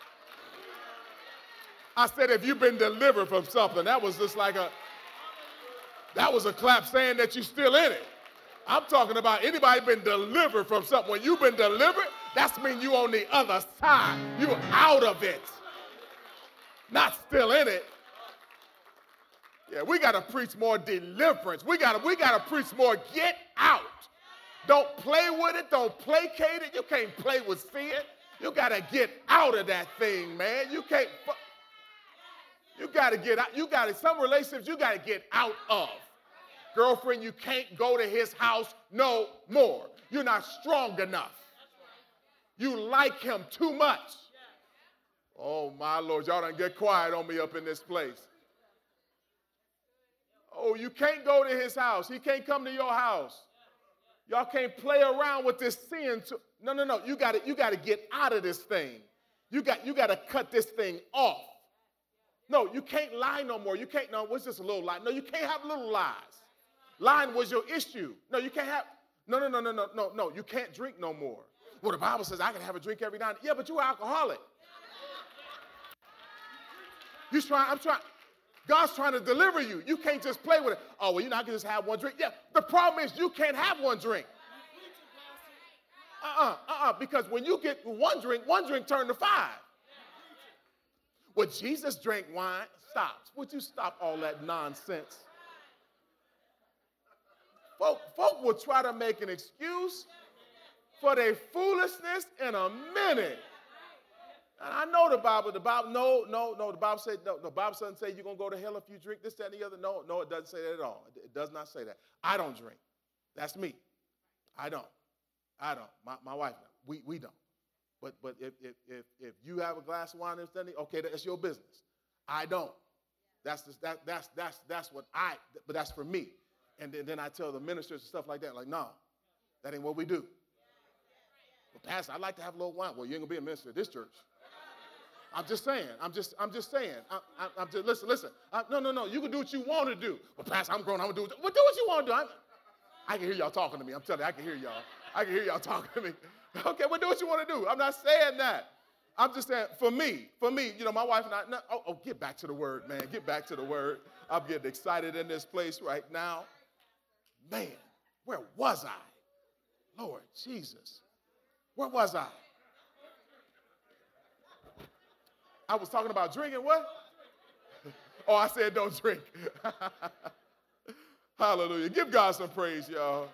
I said, if you've been delivered from something, that was just like a, that was a clap saying that you're still in it. I'm talking about anybody been delivered from something. When you've been delivered, that's mean you on the other side. You out of it. Not still in it. Yeah, we got to preach more deliverance. We got to we got to preach more get out. Don't play with it. Don't placate it. You can't play with sin. You got to get out of that thing, man. You can't. You got to get out. You got to, some relationships you got to get out of. Girlfriend, you can't go to his house no more. You're not strong enough. You like him too much. Oh, my Lord, y'all done get quiet on me up in this place. Oh, you can't go to his house. He can't come to your house. Y'all can't play around with this sin. To, no, no, no. You got to you got to get out of this thing. You got, you got to cut this thing off. No, you can't lie no more. You can't, no, what's just a little lie? No, you can't have little lies. Lying was your issue. No, you can't have, no, no, no, no, no, no, no. You can't drink no more. Well, the Bible says I can have a drink every night. Yeah, but you're an alcoholic. You trying, I'm trying, God's trying to deliver you. You can't just play with it. Oh, well, you know, I can just have one drink. Yeah, the problem is you can't have one drink. Uh-uh, uh-uh, because when you get one drink, one drink turned to five. Well, Jesus drank wine. Stop. Would you stop all that nonsense? Folk, folk will try to make an excuse for their foolishness in a minute. And I know the Bible, the Bible, no, no, no, the Bible said, no, the Bible doesn't say you're going to go to hell if you drink this, that, and the other. No, no, it doesn't say that at all. It does not say that. I don't drink. That's me. I don't. I don't. My, my wife, we, we don't. But but if, if if if you have a glass of wine and something, okay, that's your business. I don't. That's just, that that's that's that's what I. But that's for me. And then, then I tell the ministers and stuff like that, like, no, that ain't what we do. Well, Pastor, I'd like to have a little wine. Well, you ain't gonna be a minister at this church. I'm just saying. I'm just I'm just saying. I, I, I'm just listen listen. I, no no no. You can do what you want to do. Well, Pastor, I'm grown. I'm gonna do what. Well, do what you want to do. I, I can hear y'all talking to me. I'm telling you, I can hear y'all. I can hear y'all talking to me. Okay, well, do what you want to do. I'm not saying that. I'm just saying, for me, for me, you know, my wife and I, no, oh, oh, get back to the word, man. Get back to the word. I'm getting excited in this place right now. Man, where was I? Lord Jesus. Where was I? I was talking about drinking what? Oh, I said don't drink. Hallelujah. Give God some praise, y'all.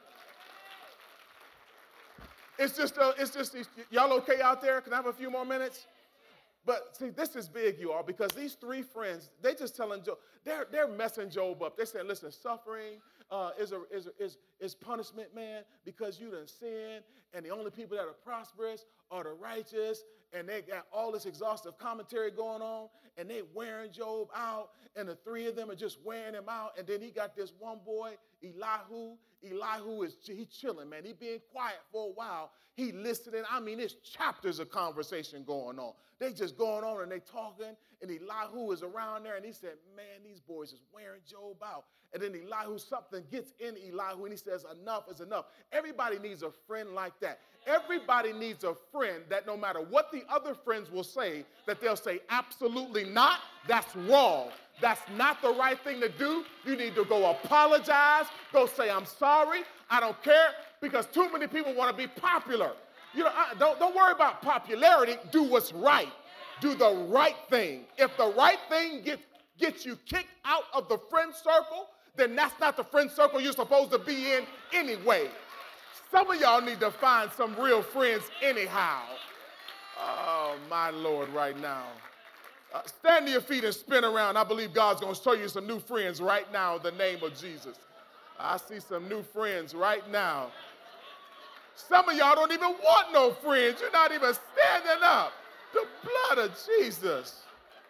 It's just, uh, it's just, y'all okay out there? Can I have a few more minutes? But see, this is big, you all, because these three friends, they just telling Job, they're, they're messing Job up. They're saying, listen, suffering uh, is, a, is, a, is, is punishment, man, because you done sinned, and the only people that are prosperous are the righteous, and they got all this exhaustive commentary going on, and they wearing Job out, and the three of them are just wearing him out, and then he got this one boy, Elihu. Elihu is he chilling, man. He being quiet for a while. He listening. I mean, there's chapters of conversation going on. They just going on and they talking, and Elihu is around there, and he said, man, these boys is wearing Job out. And then Elihu, something gets in Elihu, and he says, enough is enough. Everybody needs a friend like that. Everybody needs a friend that no matter what the other friends will say, that they'll say, absolutely not. That's wrong. That's not the right thing to do. You need to go apologize. Go say, I'm sorry. I don't care. Because too many people want to be popular. You know, I, don't, don't worry about popularity. Do what's right. Do the right thing. If the right thing gets, gets you kicked out of the friend circle, then that's not the friend circle you're supposed to be in anyway. Some of y'all need to find some real friends anyhow. Oh, my Lord, right now. Uh, stand to your feet and spin around. I believe God's going to show you some new friends right now in the name of Jesus. I see some new friends right now. Some of y'all don't even want no friends. You're not even standing up. The blood of Jesus.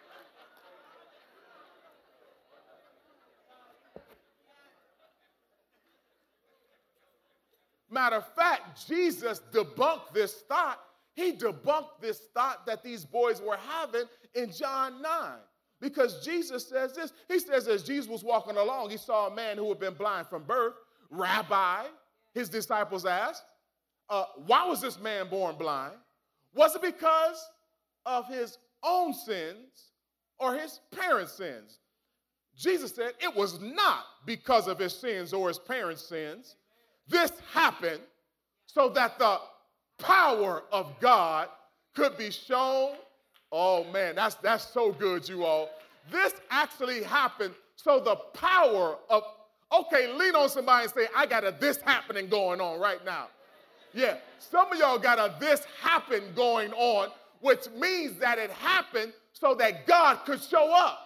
Matter of fact, Jesus debunked this thought. He debunked this thought that these boys were having in John nine. Because Jesus says this. He says as Jesus was walking along, he saw a man who had been blind from birth. Rabbi, his disciples asked, uh, why was this man born blind? Was it because of his own sins or his parents' sins? Jesus said it was not because of his sins or his parents' sins. This happened so that the power of God could be shown. Oh man, that's that's so good, you all. This actually happened so the power of, okay, lean on somebody and say, I got a this happening going on right now. Yeah, some of y'all got a this happen going on, which means that it happened so that God could show up.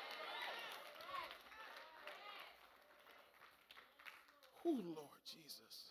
Oh, Lord Jesus.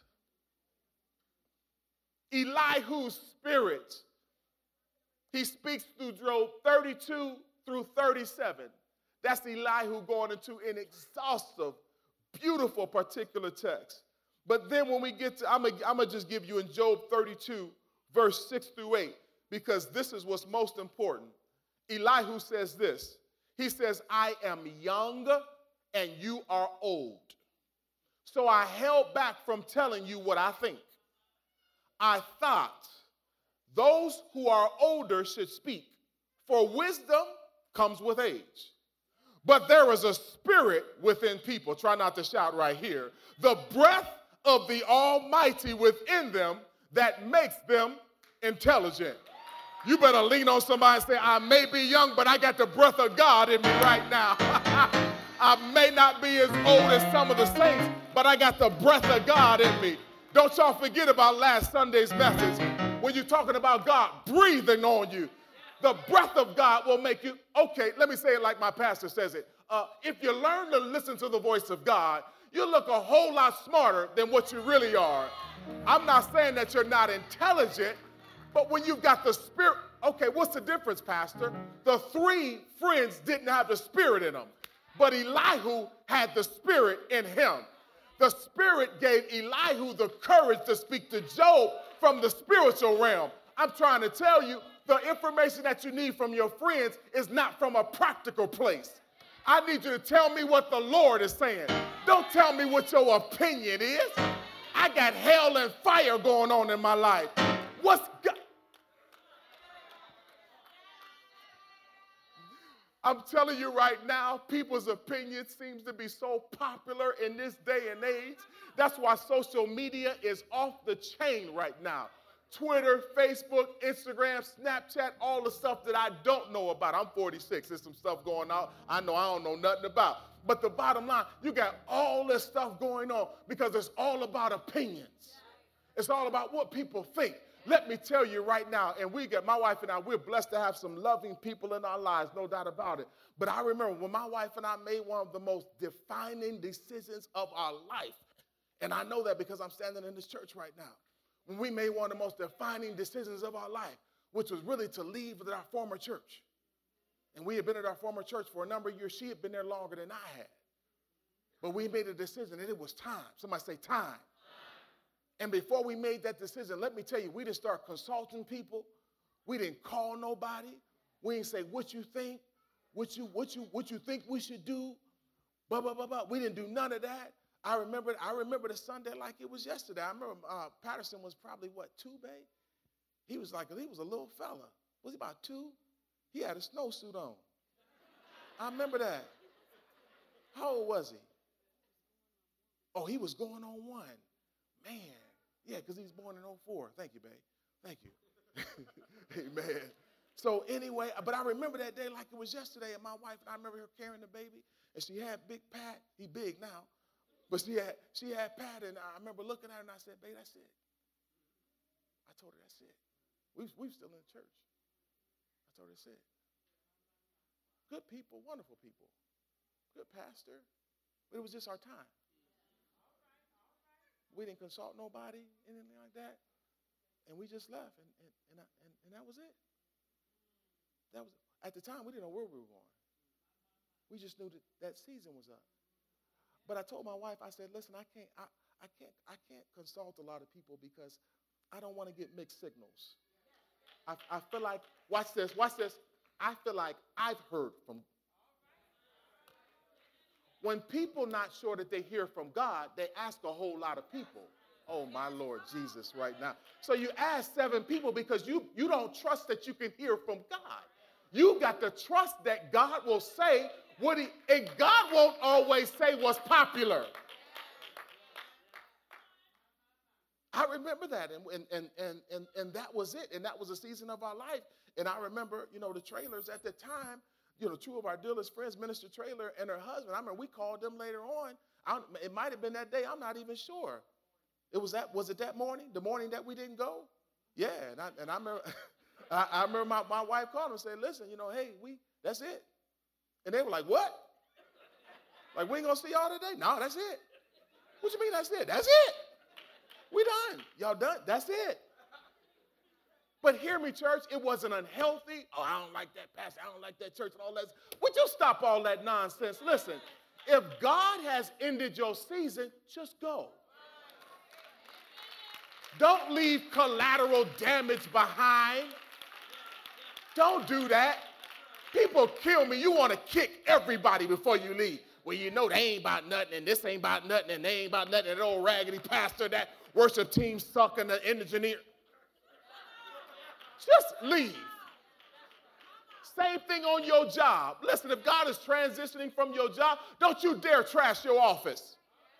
Elihu's spirit, he speaks through Job thirty-two through thirty-seven. That's Elihu going into an exhaustive, beautiful particular text. But then when we get to, I'm going to just give you in Job thirty-two, verse six through eight. because this is what's most important. Elihu says this. He says, I am young and you are old. So I held back from telling you what I think. I thought those who are older should speak, for wisdom comes with age. But there is a spirit within people. Try not to shout right here. The breath of the Almighty within them that makes them intelligent. You better lean on somebody and say, I may be young, but I got the breath of God in me right now. I may not be as old as some of the saints, but I got the breath of God in me. Don't y'all forget about last Sunday's message when you're talking about God breathing on you. The breath of God will make you, okay, let me say it like my pastor says it. Uh, if you learn to listen to the voice of God, you look a whole lot smarter than what you really are. I'm not saying that you're not intelligent, but when you've got the spirit, okay, what's the difference, Pastor? The three friends didn't have the spirit in them, but Elihu had the spirit in him. The spirit gave Elihu the courage to speak to Job from the spiritual realm. I'm trying to tell you, the information that you need from your friends is not from a practical place. I need you to tell me what the Lord is saying. Don't tell me what your opinion is. I got hell and fire going on in my life. What's God? I'm telling you right now, people's opinion seems to be so popular in this day and age. That's why social media is off the chain right now. Twitter, Facebook, Instagram, Snapchat, all the stuff that I don't know about. I'm forty-six. There's some stuff going on I know I don't know nothing about. But the bottom line, you got all this stuff going on because it's all about opinions. It's all about what people think. Let me tell you right now, and we get, my wife and I, we're blessed to have some loving people in our lives, no doubt about it. But I remember when my wife and I made one of the most defining decisions of our life, and I know that because I'm standing in this church right now. When we made one of the most defining decisions of our life, which was really to leave our former church. And we had been at our former church for a number of years. She had been there longer than I had. But we made a decision, and it was time. Somebody say time. And before we made that decision, let me tell you, we didn't start consulting people. We didn't call nobody. We didn't say what you think, what you, what you, what you think we should do, blah, blah, blah, blah. We didn't do none of that. I remember, I remember the Sunday like it was yesterday. I remember uh, Patterson was probably, what, two, babe? He was like, he was a little fella. Was he about two? He had a snowsuit on. I remember that. How old was he? Oh, he was going on one. Man. Yeah, because he was born in oh four. Thank you, babe. Thank you. Amen. So anyway, but I remember that day like it was yesterday, and my wife, and I remember her carrying the baby, and she had Big Pat. He big now. But she had, she had Pat, and I remember looking at her, and I said, babe, that's it. I told her, that's it. We, we still in church. I told her, that's it. Good people, wonderful people. Good pastor. But it was just our time. We didn't consult nobody, anything like that. And we just left, and, and, and, I, and, and that was it. That was at the time, we didn't know where we were going. We just knew that that season was up. But I told my wife, I said, listen, I can't, I, I can't, I can't consult a lot of people because I don't want to get mixed signals. I, I feel like, watch this, watch this. I feel like I've heard from. When people not sure that they hear from God, they ask a whole lot of people. Oh, my Lord Jesus, right now. So you ask seven people because you, you don't trust that you can hear from God. You got to trust that God will say what he, and God won't always say what's popular. I remember that, and, and, and, and, and that was it, and that was a season of our life. And I remember, you know, the Trailers at the time, you know, two of our dearest friends, Minister Trailer and her husband, I remember we called them later on. I, it might have been that day, I'm not even sure. It was that, was it that morning, the morning that we didn't go? Yeah, and I, and I remember, I, I remember my, my wife called and said, listen, you know, hey, we, that's it. And they were like, what? Like, we ain't gonna see y'all today? No, that's it. What you mean that's it? That's it. We done. Y'all done? That's it. But hear me, church, it wasn't unhealthy. Oh, I don't like that pastor. I don't like that church and all that. Would you stop all that nonsense? Listen, if God has ended your season, just go. Don't leave collateral damage behind. Don't do that. People kill me. You want to kick everybody before you leave. Well, you know they ain't about nothing, and this ain't about nothing, and they ain't about nothing. That old raggedy pastor, that worship team sucking the engineer. Just leave. Same thing on your job. Listen, if God is transitioning from your job, don't you dare trash your office.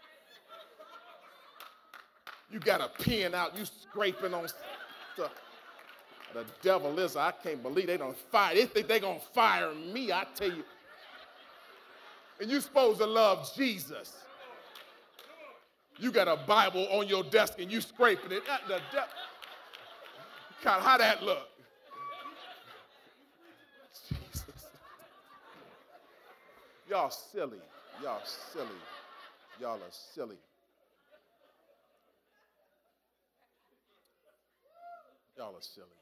You got a pen out, you scraping on stuff. The devil is, I can't believe they don't fire. They think they're going to fire me, I tell you. And you're supposed to love Jesus. You got a Bible on your desk and you scraping it. The devil. God, how that look? Jesus. Y'all silly. Y'all silly. Y'all are silly. Y'all are silly.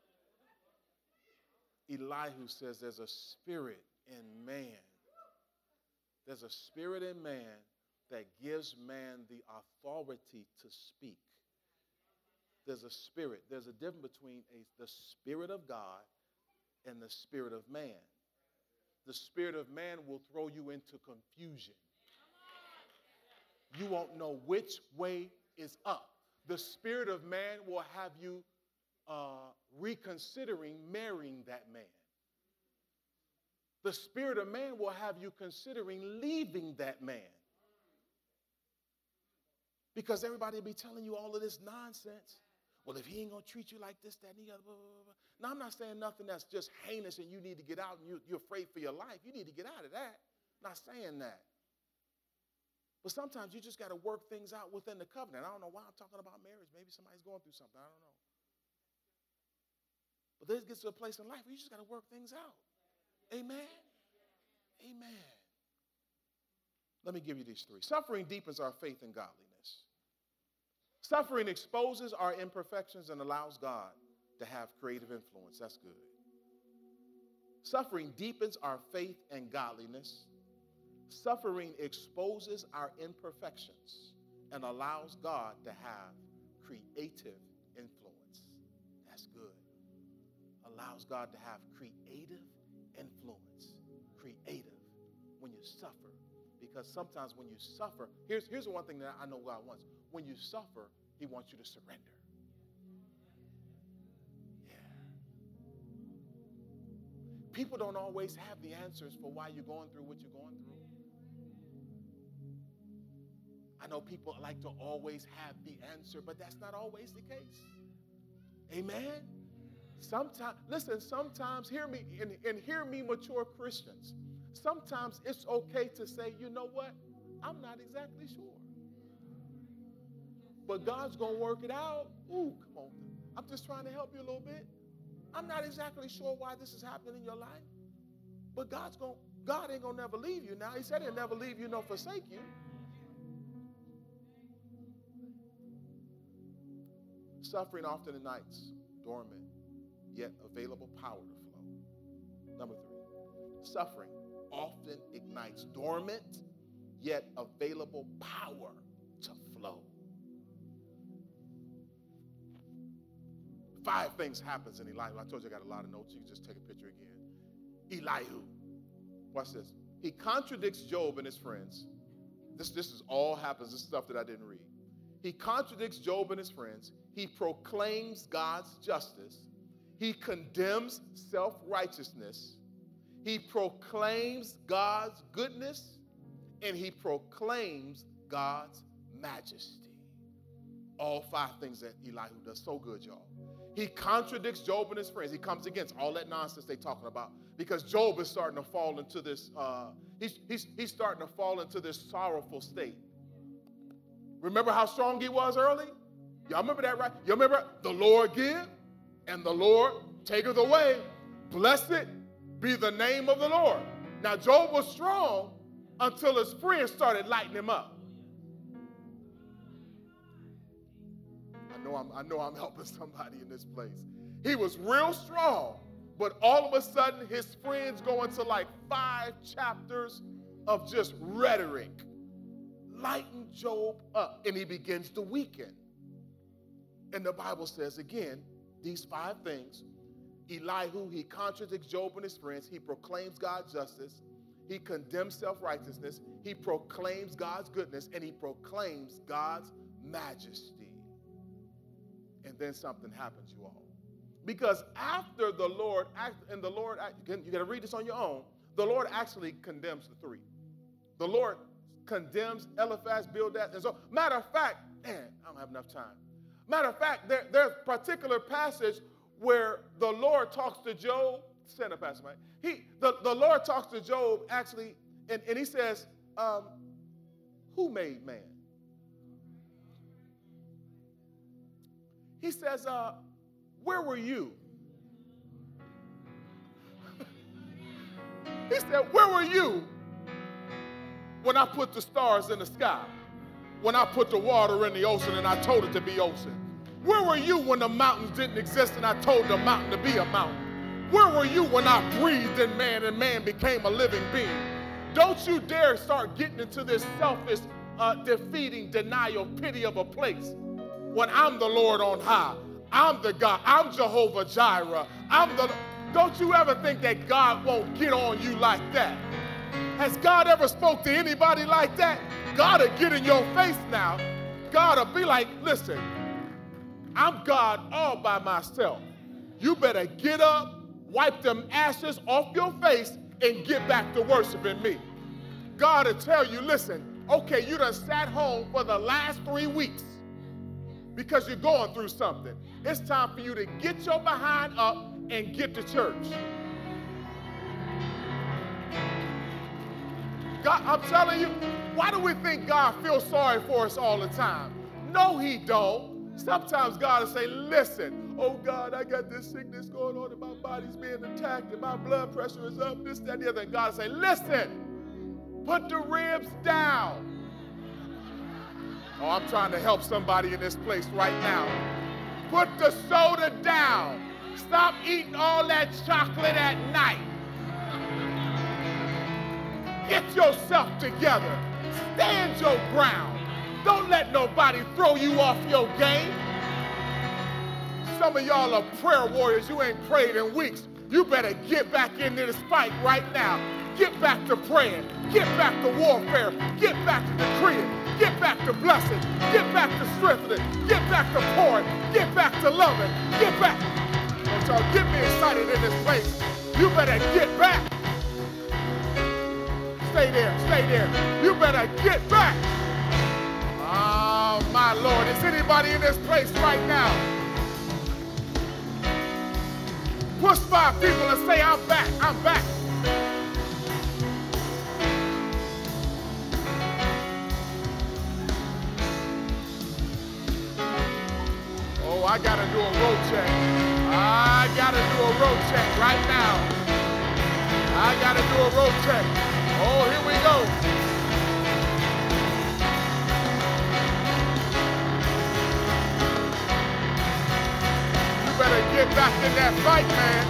Elihu says there's a spirit in man. There's a spirit in man that gives man the authority to speak. There's a spirit. There's a difference between a, the spirit of God and the spirit of man. The spirit of man will throw you into confusion. You won't know which way is up. The spirit of man will have you uh, reconsidering marrying that man. The spirit of man will have you considering leaving that man. Because everybody will be telling you all of this nonsense. Well, if he ain't going to treat you like this, that, and the other, blah, blah, blah. Now, I'm not saying nothing that's just heinous and you need to get out and you, you're afraid for your life. You need to get out of that. I'm not saying that. But sometimes you just got to work things out within the covenant. I don't know why I'm talking about marriage. Maybe somebody's going through something. I don't know. But there gets to a place in life where you just got to work things out. Amen? Amen. Let me give you these three. Suffering deepens our faith in godliness. Suffering exposes our imperfections and allows God to have creative influence. That's good. Suffering deepens our faith and godliness. Suffering exposes our imperfections and allows God to have creative influence. That's good. Allows God to have creative influence. Creative when you suffer. Because sometimes when you suffer, here's, here's the one thing that I know God wants. When you suffer, he wants you to surrender. Yeah. People don't always have the answers for why you're going through what you're going through. I know people like to always have the answer, but that's not always the case. Amen? Sometimes, listen, sometimes, hear me, and, and hear me, mature Christians. Sometimes it's okay to say, you know what? I'm not exactly sure. But God's going to work it out. Ooh, come on. I'm just trying to help you a little bit. I'm not exactly sure why this is happening in your life. But God's going, God ain't going to never leave you now. He said he'll never leave you nor forsake you. Suffering often ignites dormant, yet available power to flow. Number three, suffering often ignites dormant, yet available power to flow. Five things happens in Elihu. I told you I got a lot of notes. You can just take a picture again. Elihu. Watch this. He contradicts Job and his friends. This, this is all happens. This is stuff that I didn't read. He contradicts Job and his friends. He proclaims God's justice. He condemns self-righteousness. He proclaims God's goodness. And he proclaims God's majesty. All five things that Elihu does. So good, y'all. He contradicts Job and his friends. He comes against all that nonsense they're talking about because Job is starting to fall into this, uh, he's, he's, he's starting to fall into this sorrowful state. Remember how strong he was early? Y'all remember that, right? You remember the Lord give and the Lord taketh away. Blessed be the name of the Lord. Now, Job was strong until his friends started lighting him up. I know I'm, I know I'm helping somebody in this place. He was real strong, but all of a sudden his friends go into like five chapters of just rhetoric, lighten Job up, and he begins to weaken. And the Bible says, again, these five things, Elihu, he contradicts Job and his friends. He proclaims God's justice. He condemns self-righteousness. He proclaims God's goodness, and he proclaims God's majesty. And then something happens, you all. Because after the Lord, and the Lord, you got to read this on your own, the Lord actually condemns the three. The Lord condemns Eliphaz, Bildad, and so. Matter of fact, man, I don't have enough time. Matter of fact, there, there's a particular passage where the Lord talks to Job. Stand up, Pastor Mike. He, the, the Lord talks to Job actually, and, and he says, um, who made man? He says, uh, where were you? He said, where were you when I put the stars in the sky? When I put the water in the ocean and I told it to be ocean? Where were you when the mountains didn't exist and I told the mountain to be a mountain? Where were you when I breathed in man and man became a living being? Don't you dare start getting into this selfish, uh, defeating, denial, pity of a place when I'm the Lord on high. I'm the God. I'm Jehovah Jireh. I'm the. Don't you ever think that God won't get on you like that? Has God ever spoke to anybody like that? God will get in your face now. God will be like, listen, I'm God all by myself. You better get up, wipe them ashes off your face, and get back to worshiping me. God will tell you, listen, okay, you done sat home for the last three weeks because you're going through something. It's time for you to get your behind up and get to church. God, I'm telling you, why do we think God feels sorry for us all the time? No, he don't. Sometimes God will say, listen, oh God, I got this sickness going on and my body's being attacked and my blood pressure is up, this, that, and the other. And God will say, listen, put the ribs down. Oh, I'm trying to help somebody in this place right now. Put the soda down. Stop eating all that chocolate at night. Get yourself together. Stand your ground. Don't let nobody throw you off your game. Some of y'all are prayer warriors. You ain't prayed in weeks. You better get back into this fight right now. Get back to praying. Get back to warfare. Get back to decreeing. Get back to blessing. Get back to strengthening. Get back to pouring. Get back to loving. Get back. Don't y'all get me excited in this place. You better get back. Stay there. Stay there. You better get back. Oh, my Lord. Is anybody in this place right now? Push five people and say, I'm back. I'm back. Oh, I got to do a road check. I got to do a road check right now. I got to do a road check. Oh, here we go. You better get back in that fight, man.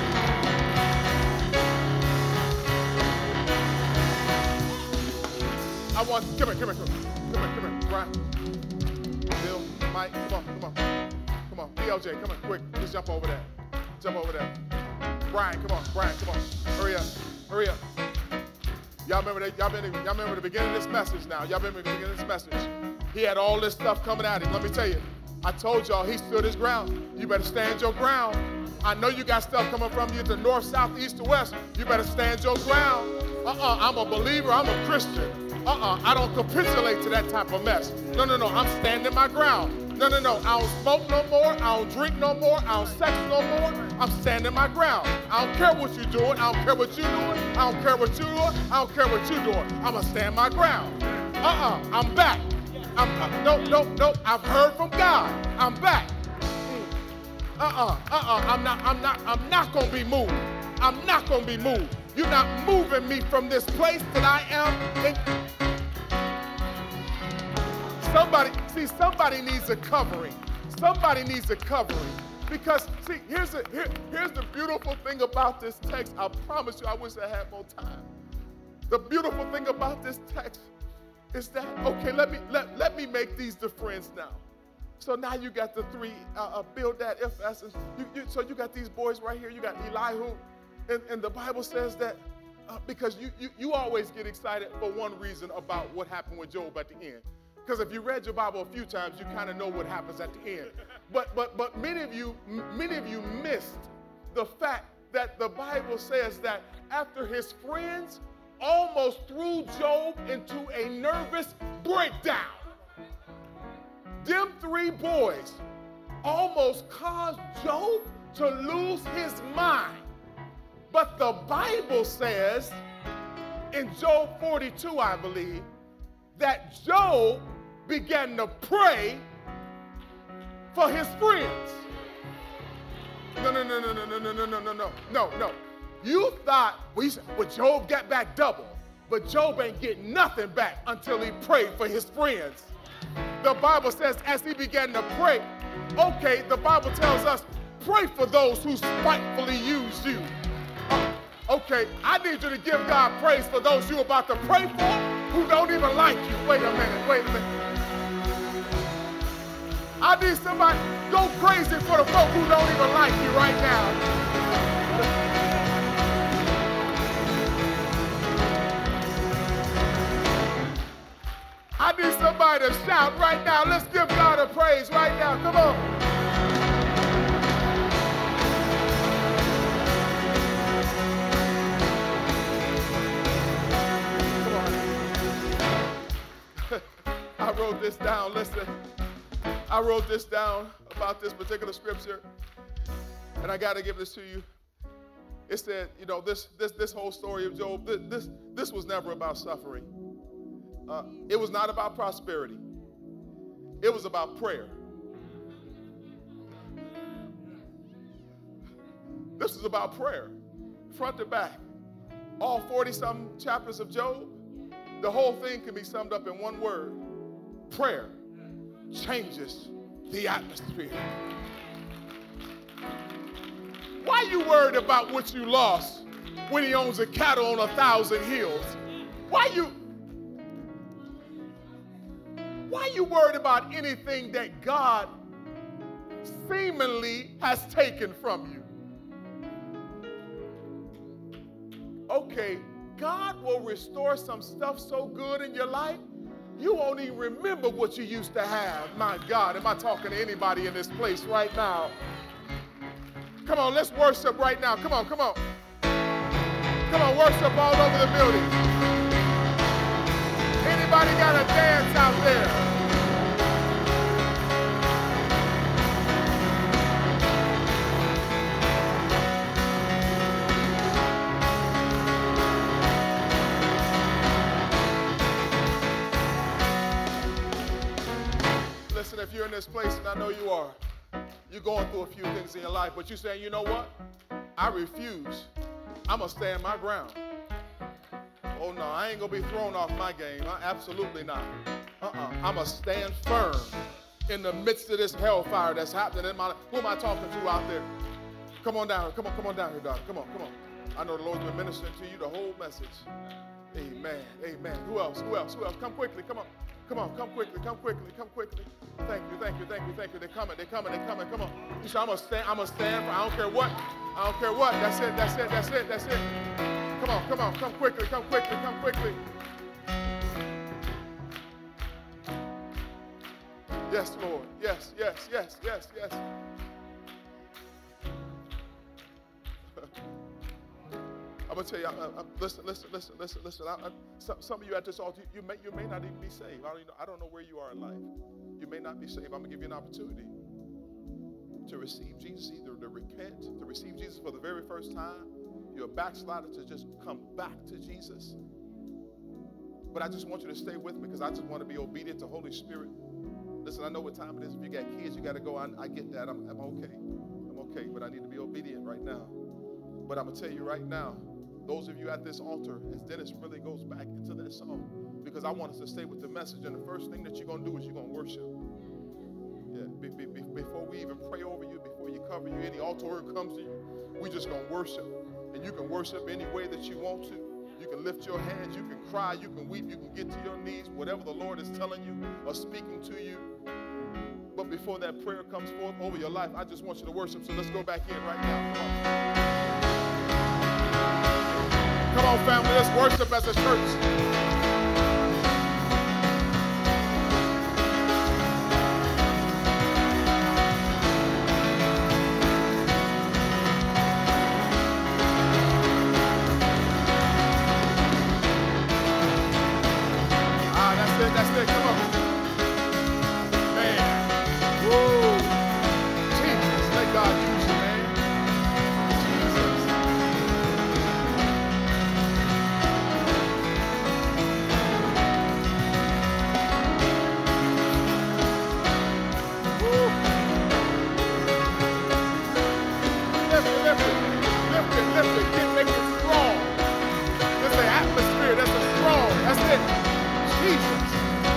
I want, come here, come here, come here, come here, come here, Brian. Bill, Mike, come on, come on. Come on, D L J, come on, quick, just jump over there. Jump over there. Brian, come on, Brian, come on. Hurry up, hurry up. Y'all remember that, y'all, been, y'all remember the beginning of this message now. Y'all remember the beginning of this message. He had all this stuff coming at him. Let me tell you, I told y'all he stood his ground. You better stand your ground. I know you got stuff coming from you to north, south, east, or west. You better stand your ground. Uh-uh, I'm a believer, I'm a Christian. Uh-uh, I don't capitulate to that type of mess. No, no, no, I'm standing my ground. No, no, no, I don't smoke no more, I don't drink no more, I don't sex no more. I'm standing my ground. I don't care what you're doing, I don't care what you're doing, I don't care what you're doing, I don't care what you're doing. I'm gonna stand my ground. Uh-uh, I'm back. I'm, uh, no, no, no, I've heard from God. I'm back. Uh-uh, uh-uh, I'm not, I'm not, I'm not gonna be moved. I'm not gonna be moved. You're not moving me from this place that I am in. Somebody, see, somebody needs a covering. Somebody needs a covering. Because, see, here's, a, here, here's the beautiful thing about this text. I promise you, I wish I had more time. The beautiful thing about this text is that, okay, let me, let, let me make these the friends now. So now you got the three, uh, uh, Bildad, Ephas, and you, you, so you got these boys right here. You got Elihu, and, and the Bible says that uh, because you, you, you always get excited for one reason about what happened with Job at the end. Because if you read your Bible a few times, you kind of know what happens at the end. But but but many of you many of you missed the fact that the Bible says that after his friends almost threw Job into a nervous breakdown, them three boys almost caused Job to lose his mind. But the Bible says in Job forty-two, I believe, that Job began to pray for his friends. No, no, no, no, no, no, no, no, no, no, no, no, no. You thought, well, you said, well, Job got back double, but Job ain't getting nothing back until he prayed for his friends. The Bible says as he began to pray, okay, the Bible tells us, pray for those who spitefully use you. Uh, okay, I need you to give God praise for those you're about to pray for who don't even like you. Wait a minute, wait a minute. I need somebody, go crazy for the folk who don't even like you right now. I need somebody to shout right now. Let's give God a praise right now. Come on. Come on. I wrote this down. Listen. I wrote this down about this particular scripture, and I got to give this to you. It said, you know, this this this whole story of Job, this this, this was never about suffering. Uh, it was not about prosperity. It was about prayer. This is about prayer, front to back. All forty-some chapters of Job, the whole thing can be summed up in one word: prayer changes the atmosphere. Why you worried about what you lost when he owns a cattle on a thousand hills? Why you why you worried about anything that God seemingly has taken from you? Okay, God will restore some stuff so good in your life you won't even remember what you used to have. My God, am I talking to anybody in this place right now? Come on, let's worship right now. Come on, come on. Come on, worship all over the building. Anybody got a dance out there? Listen, if you're in this place, and I know you are, you're going through a few things in your life, but you're saying, you know what? I refuse. I'm going to stand my ground. Oh, no, I ain't going to be thrown off my game. I, absolutely not. Uh-uh. I'm going to stand firm in the midst of this hellfire that's happening in my life. Who am I talking to out there? Come on down here. Come on, come on down here, Doc. Come on, come on. I know the Lord's been ministering to you the whole message. Amen. Amen. Who else? Who else? Who else? Come quickly. Come on. Come on, come quickly, come quickly, come quickly. Thank you, thank you, thank you, thank you. They're coming, they're coming, they're coming. Come on. You say, I'm gonna stand, I'm gonna stand for, I don't care what. I don't care what. That's it, that's it, that's it, that's it. Come on, come on, come quickly, come quickly, come quickly. Yes, Lord. Yes, yes, yes, yes, yes. I'm gonna tell you, I, I, listen, listen, listen, listen, listen. I, I, some, some of you at this altar, you, you may, you may not even be saved. I don't, even know, I don't know where you are in life. You may not be saved. I'm gonna give you an opportunity to receive Jesus, either to repent, to receive Jesus for the very first time. You're a backslider, to just come back to Jesus. But I just want you to stay with me because I just want to be obedient to Holy Spirit. Listen, I know what time it is. If you got kids, you got to go. I, I get that. I'm, I'm okay. I'm okay, but I need to be obedient right now. But I'm gonna tell you right now, those of you at this altar, as Dennis really goes back into that song, because I want us to stay with the message, and the first thing that you're going to do is you're going to worship. Yeah, be, be, be, before we even pray over you, before you cover you, any altar word comes to you, we just going to worship. And you can worship any way that you want to. You can lift your hands, you can cry, you can weep, you can get to your knees, whatever the Lord is telling you or speaking to you. But But before that prayer comes forth over your life, I just want you to worship. So let's go back in right now. Come on. Come on, family. Let's worship as a church. That's it, come on. Man. Woo. Jesus, let God use you, man. Jesus. Woo. Lift it, lift it. Lift it, lift it. Get, make it strong. That's the atmosphere. That's a strong. That's it. Jesus.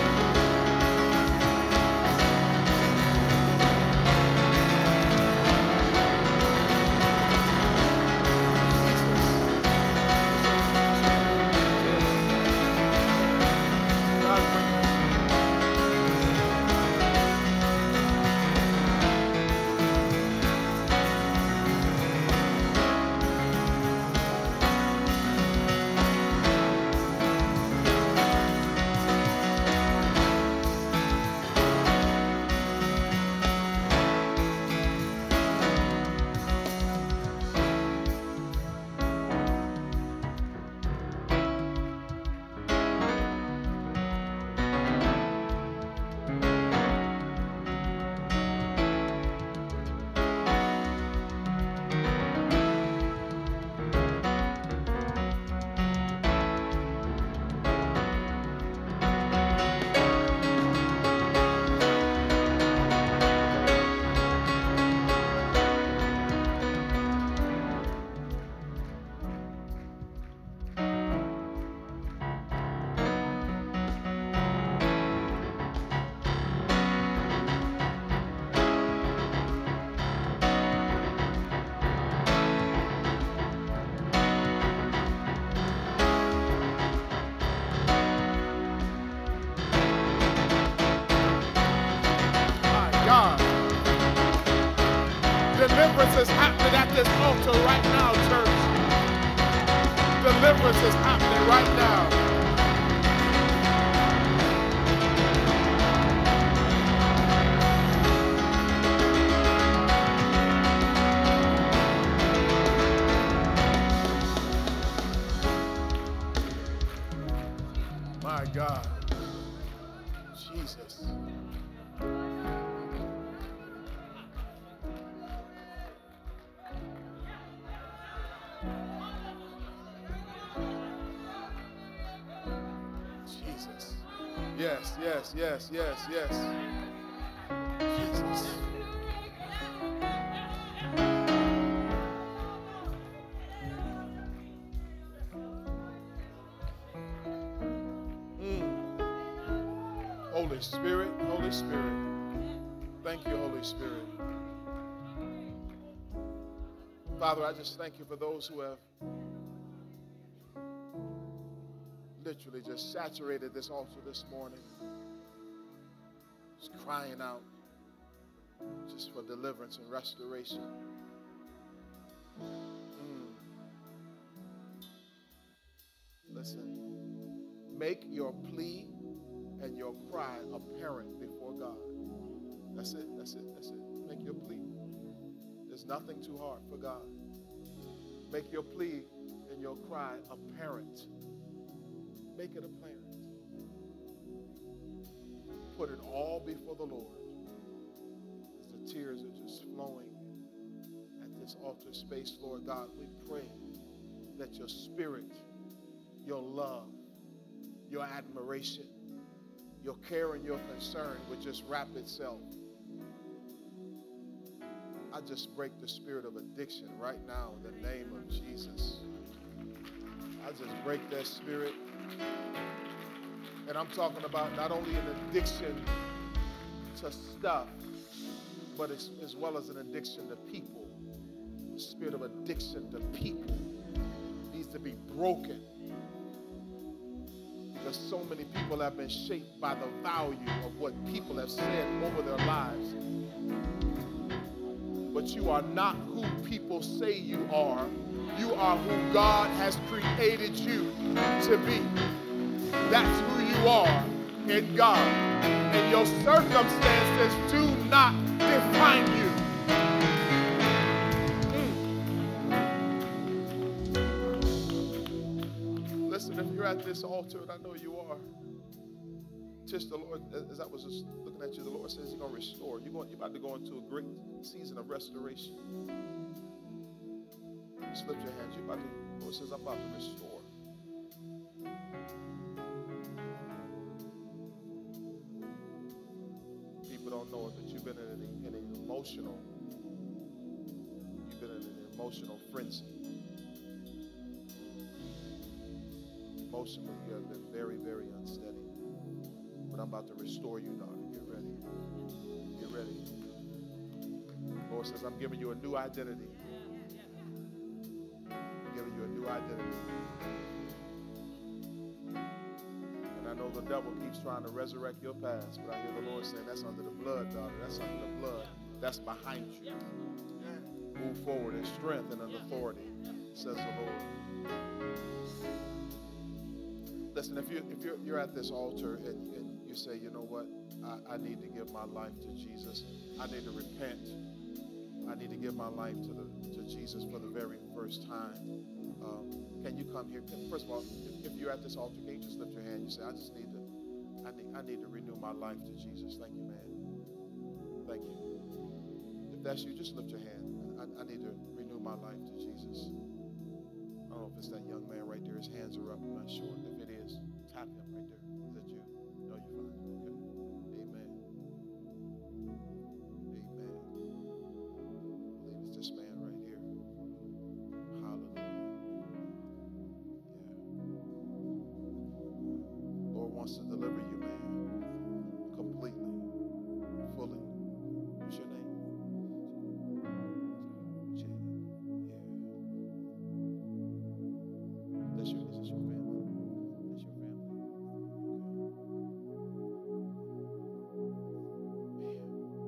Deliverance is happening at this altar right now, church. Deliverance is happening right now. My God. Jesus. Yes, yes, yes, yes, yes. Jesus. Mm. Holy Spirit, Holy Spirit. Thank you, Holy Spirit. Father, I just thank you for those who have literally just saturated this altar this morning, just crying out just for deliverance and restoration. Mm. Listen, make your plea and your cry apparent before God. That's it, that's it, that's it. Make your plea. There's nothing too hard for God. Make your plea and your cry apparent. Make it apparent. Put it all before the Lord. As the tears are just flowing at this altar space, Lord God, we pray that your spirit, your love, your admiration, your care and your concern would just wrap itself. I just break the spirit of addiction right now in the name of Jesus. I just break that spirit. And I'm talking about not only an addiction to stuff, but as, as well as an addiction to people. The spirit of addiction to people needs to be broken. because so many people have been shaped by the value of what people have said over their lives. But you are not who people say you are. You are who God has created you to be. That's who you are in God. And your circumstances do not define you. Mm. Listen, if you're at this altar, and I know you are, just the Lord, as I was just looking at you, the Lord says He's going to restore. You're, going, you're about to go into a great season of restoration. Just lift your hands. You're about to, the Lord says, I'm about to restore. People don't know it, but you've been in an, in an emotional, you've been in an emotional frenzy. Emotionally, you have been very, very unsteady. But I'm about to restore you, daughter. Get ready. Get ready. The Lord says, I'm giving you a new identity. I'm giving you a new identity. And I know the devil keeps trying to resurrect your past, but I hear the Lord saying, that's under the blood, daughter. That's under the blood. That's behind you. Move forward in strength and in authority, says the Lord. Listen, if you're, if you're, you're at this altar and, and you say, you know what, I, I need to give my life to Jesus. I need to repent. I need to give my life to, the, to Jesus for the very first time. Um, can you come here? First of all, if, if you're at this altar, can you just lift your hand? You say, I just need to, I need, I need to renew my life to Jesus. Thank you, man. Thank you. If that's you, just lift your hand. I, I need to renew my life to Jesus. I don't know if it's that young man right there. His hands are up. I'm not sure. If it is, tap him right there. Is that you? No, you're fine. Okay. Amen. Amen. I believe it's this man right here. Hallelujah. Yeah. Lord wants to deliver you, man. Completely. Fully. What's your name? Chad. Yeah. That's your, is this your family? That's your family? Okay.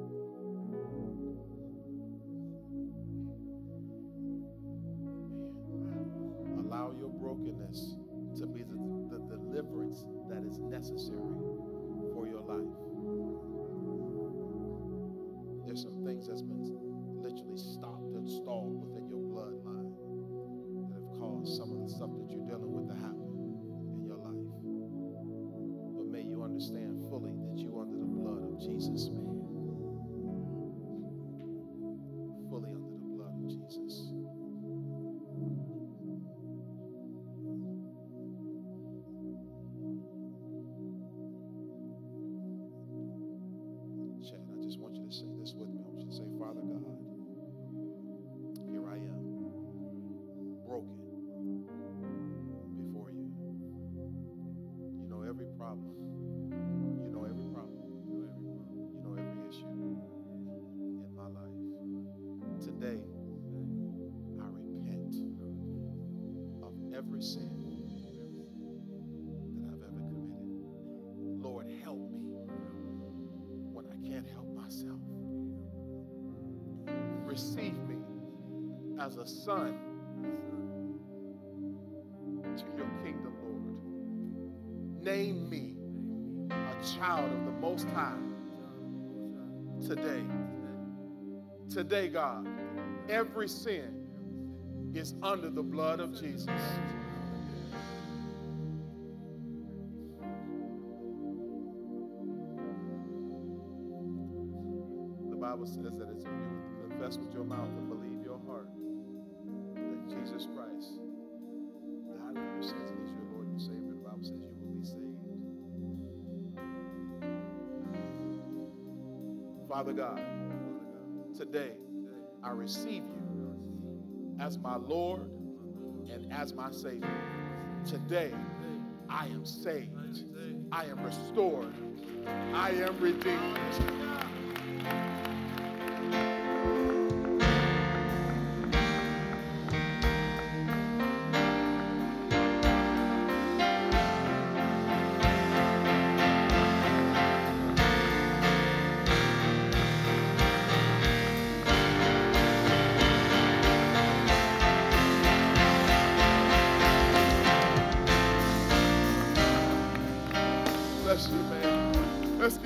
Man. Man. Allow your brokenness to be the, the deliverance that is necessary for your life. There's some things that's been literally stopped and stalled within your bloodline that have caused some of the stuff that you're dealing with to happen in your life. But may you understand fully that you're under the blood of Jesus, man. Fully under the blood of Jesus. Chad, I just want you to say this with me. I want you to say, Father God, here I am, broken before you. You know every problem. You know every problem. You know every issue in my life. Today, I repent of every sin that I've ever committed. Lord, help me when I can't help myself. Receive me as a son to your kingdom, Lord. Name me a child of the Most High today. Today, God, every sin is under the blood of Jesus. The Bible says that it's if you confess with your mouth and believe your heart that Jesus Christ died for your sins and He's your Lord and Savior, the Bible says you will be saved. Father God, today I receive you as my Lord and as my Savior. Today I am saved. I am restored. I am redeemed.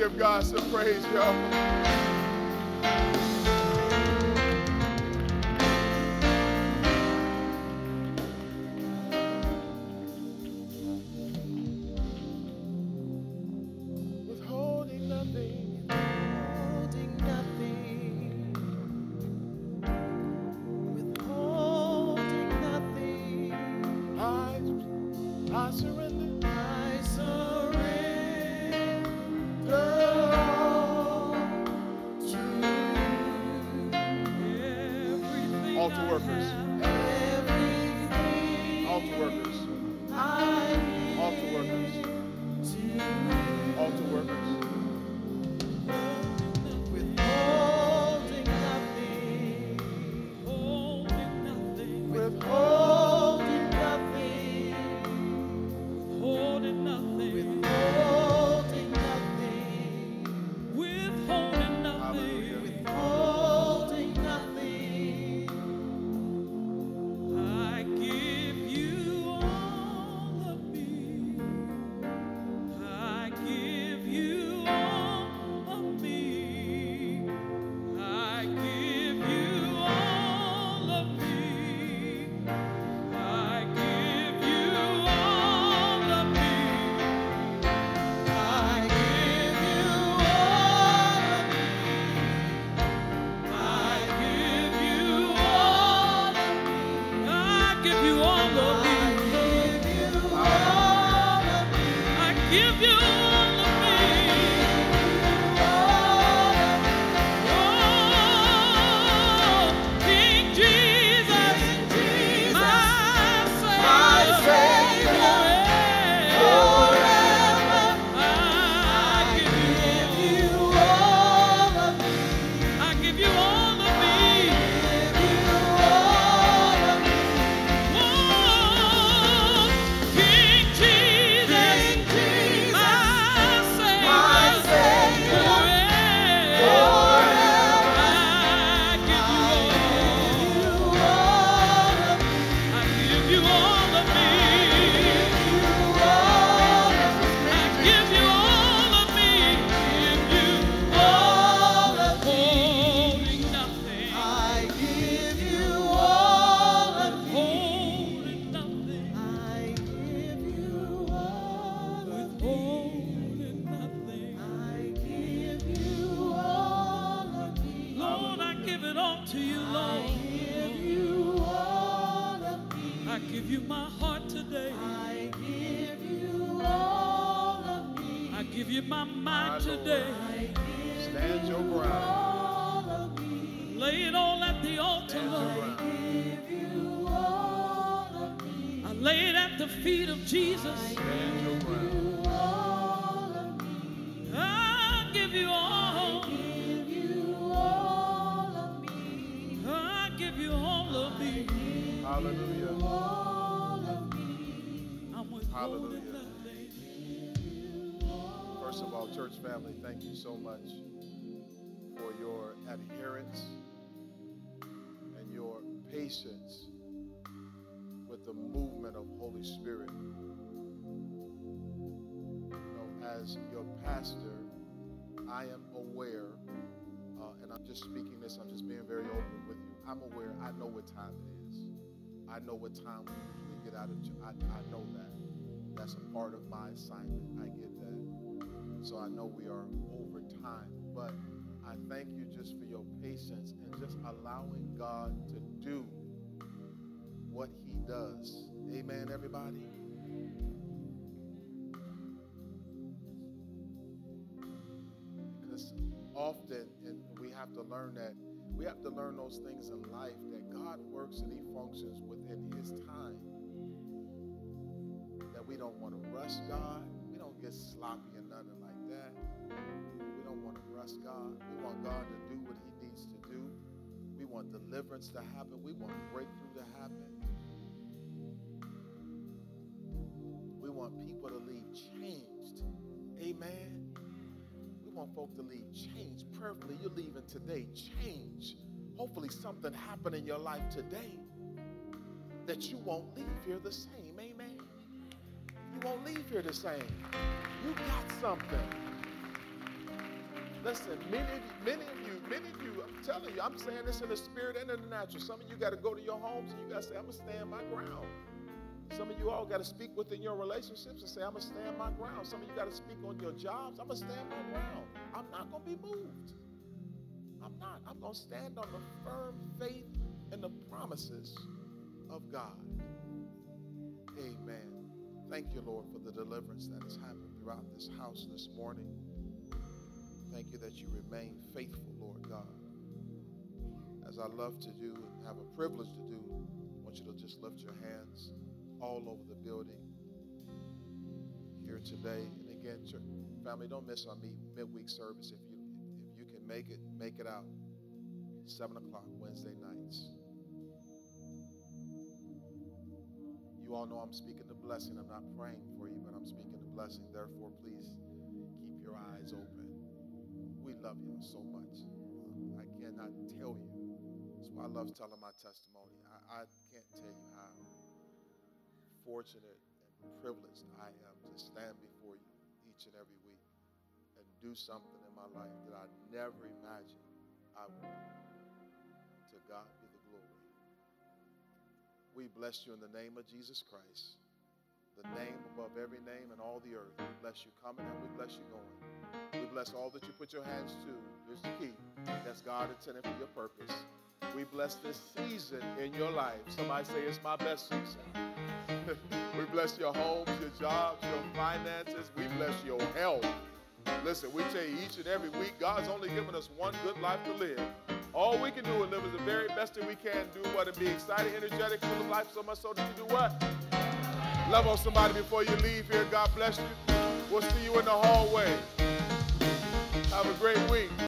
give God some praise, y'all. Withholding nothing, Holding nothing, withholding nothing. I, I surrender. I surrender all to you. Everything Altar workers. I have, everything Altar workers. I Altar workers. give to you. Altar workers. Withholding nothing, holding nothing, withholding nothing, holding nothing, withholding nothing, withholding nothing, Hallelujah. withholding nothing. I give you all of me. I give you all of me. I give you all of me. I give you all of me. I give you all of me. I give you all of me. I give you all of me. I give you all of me. I give you all of me. Oh, King Jesus, my Savior, forever. I give you all of me. I give you all of me. Oh, King Jesus, my Savior, forever. I give you all of me. I give you all of me. I give you all of me. Give you all of me. Holding nothing. I give you all of me. Holding nothing. I give you all of me. Withholding nothing. I give you all of me. Lord, I give it all to you, Lord. I give you all of me. I give you my heart today. I give you all of me. I give you my mind My Lord. today. Stand your ground. All of me. Lay it all at the altar, Stand your Lord. ground. Give you all of me. I lay it at the feet of Jesus. Stand your ground. All of me. I give you all. I give you all of me. I give you all of me. Hallelujah. All of me. I'm withholding Hallelujah. nothing. First of all, church family, thank you so much for your adherence and your patience with the movement of Holy Spirit. You know, as your pastor, I am aware, uh, and I'm just speaking this, I'm just being very open with you. I'm aware, I know what time it is. I know what time we usually get out of church. I, I know that. That's a part of my assignment. I get that. So I know we are over time, but I thank you just for your patience and just allowing God to do what he does. Amen, everybody? Because often, and we have to learn that, we have to learn those things in life, that God works and he functions within his time. That we don't want to rush God. We don't get sloppy and nothing like that. We don't want to rush God. We want God to do what he needs to do. We want deliverance to happen. We want breakthrough to happen. We want people to leave changed. Amen. We want folk to leave changed. Prayerfully, you're leaving today changed. Hopefully something happened in your life today that you won't leave here the same. Amen. You won't leave here the same. You got something. Listen, many of you, many of you, many of you, I'm telling you, I'm saying this in the spirit and in the natural. Some of you got to go to your homes and you got to say, I'm going to stand my ground. Some of you all got to speak within your relationships and say, I'm going to stand my ground. Some of you got to speak on your jobs. I'm going to stand my ground. I'm not going to be moved. I'm not. I'm going to stand on the firm faith and the promises of God. Amen. Thank you, Lord, for the deliverance that has happened throughout this house this morning. Thank you that you remain faithful, Lord God. As I love to do and have a privilege to do, I want you to just lift your hands all over the building here today. And again, church, family, don't miss our midweek service. If you if you can make it, make it out. seven o'clock Wednesday nights. You all know I'm speaking the blessing. I'm not praying for you, but I'm speaking the blessing. Therefore, please keep your eyes open. We love you so much. I cannot tell you. That's why I love telling my testimony. I, I can't tell you how fortunate and privileged I am to stand before you each and every week and do something in my life that I never imagined I would. To God be the glory. We bless you in the name of Jesus Christ, the name above every name in all the earth. We bless you coming and we bless you going. We bless all that you put your hands to. Here's the key. That's God intended for your purpose. We bless this season in your life. Somebody say it's my best season. We bless your homes, your jobs, your finances. We bless your health. Listen, we tell you each and every week, God's only given us one good life to live. All we can do is live is the very best that we can do, what, and be excited, energetic, full of life, so much so that you do what? Love on somebody before you leave here. God bless you. We'll see you in the hallway. Have a great week.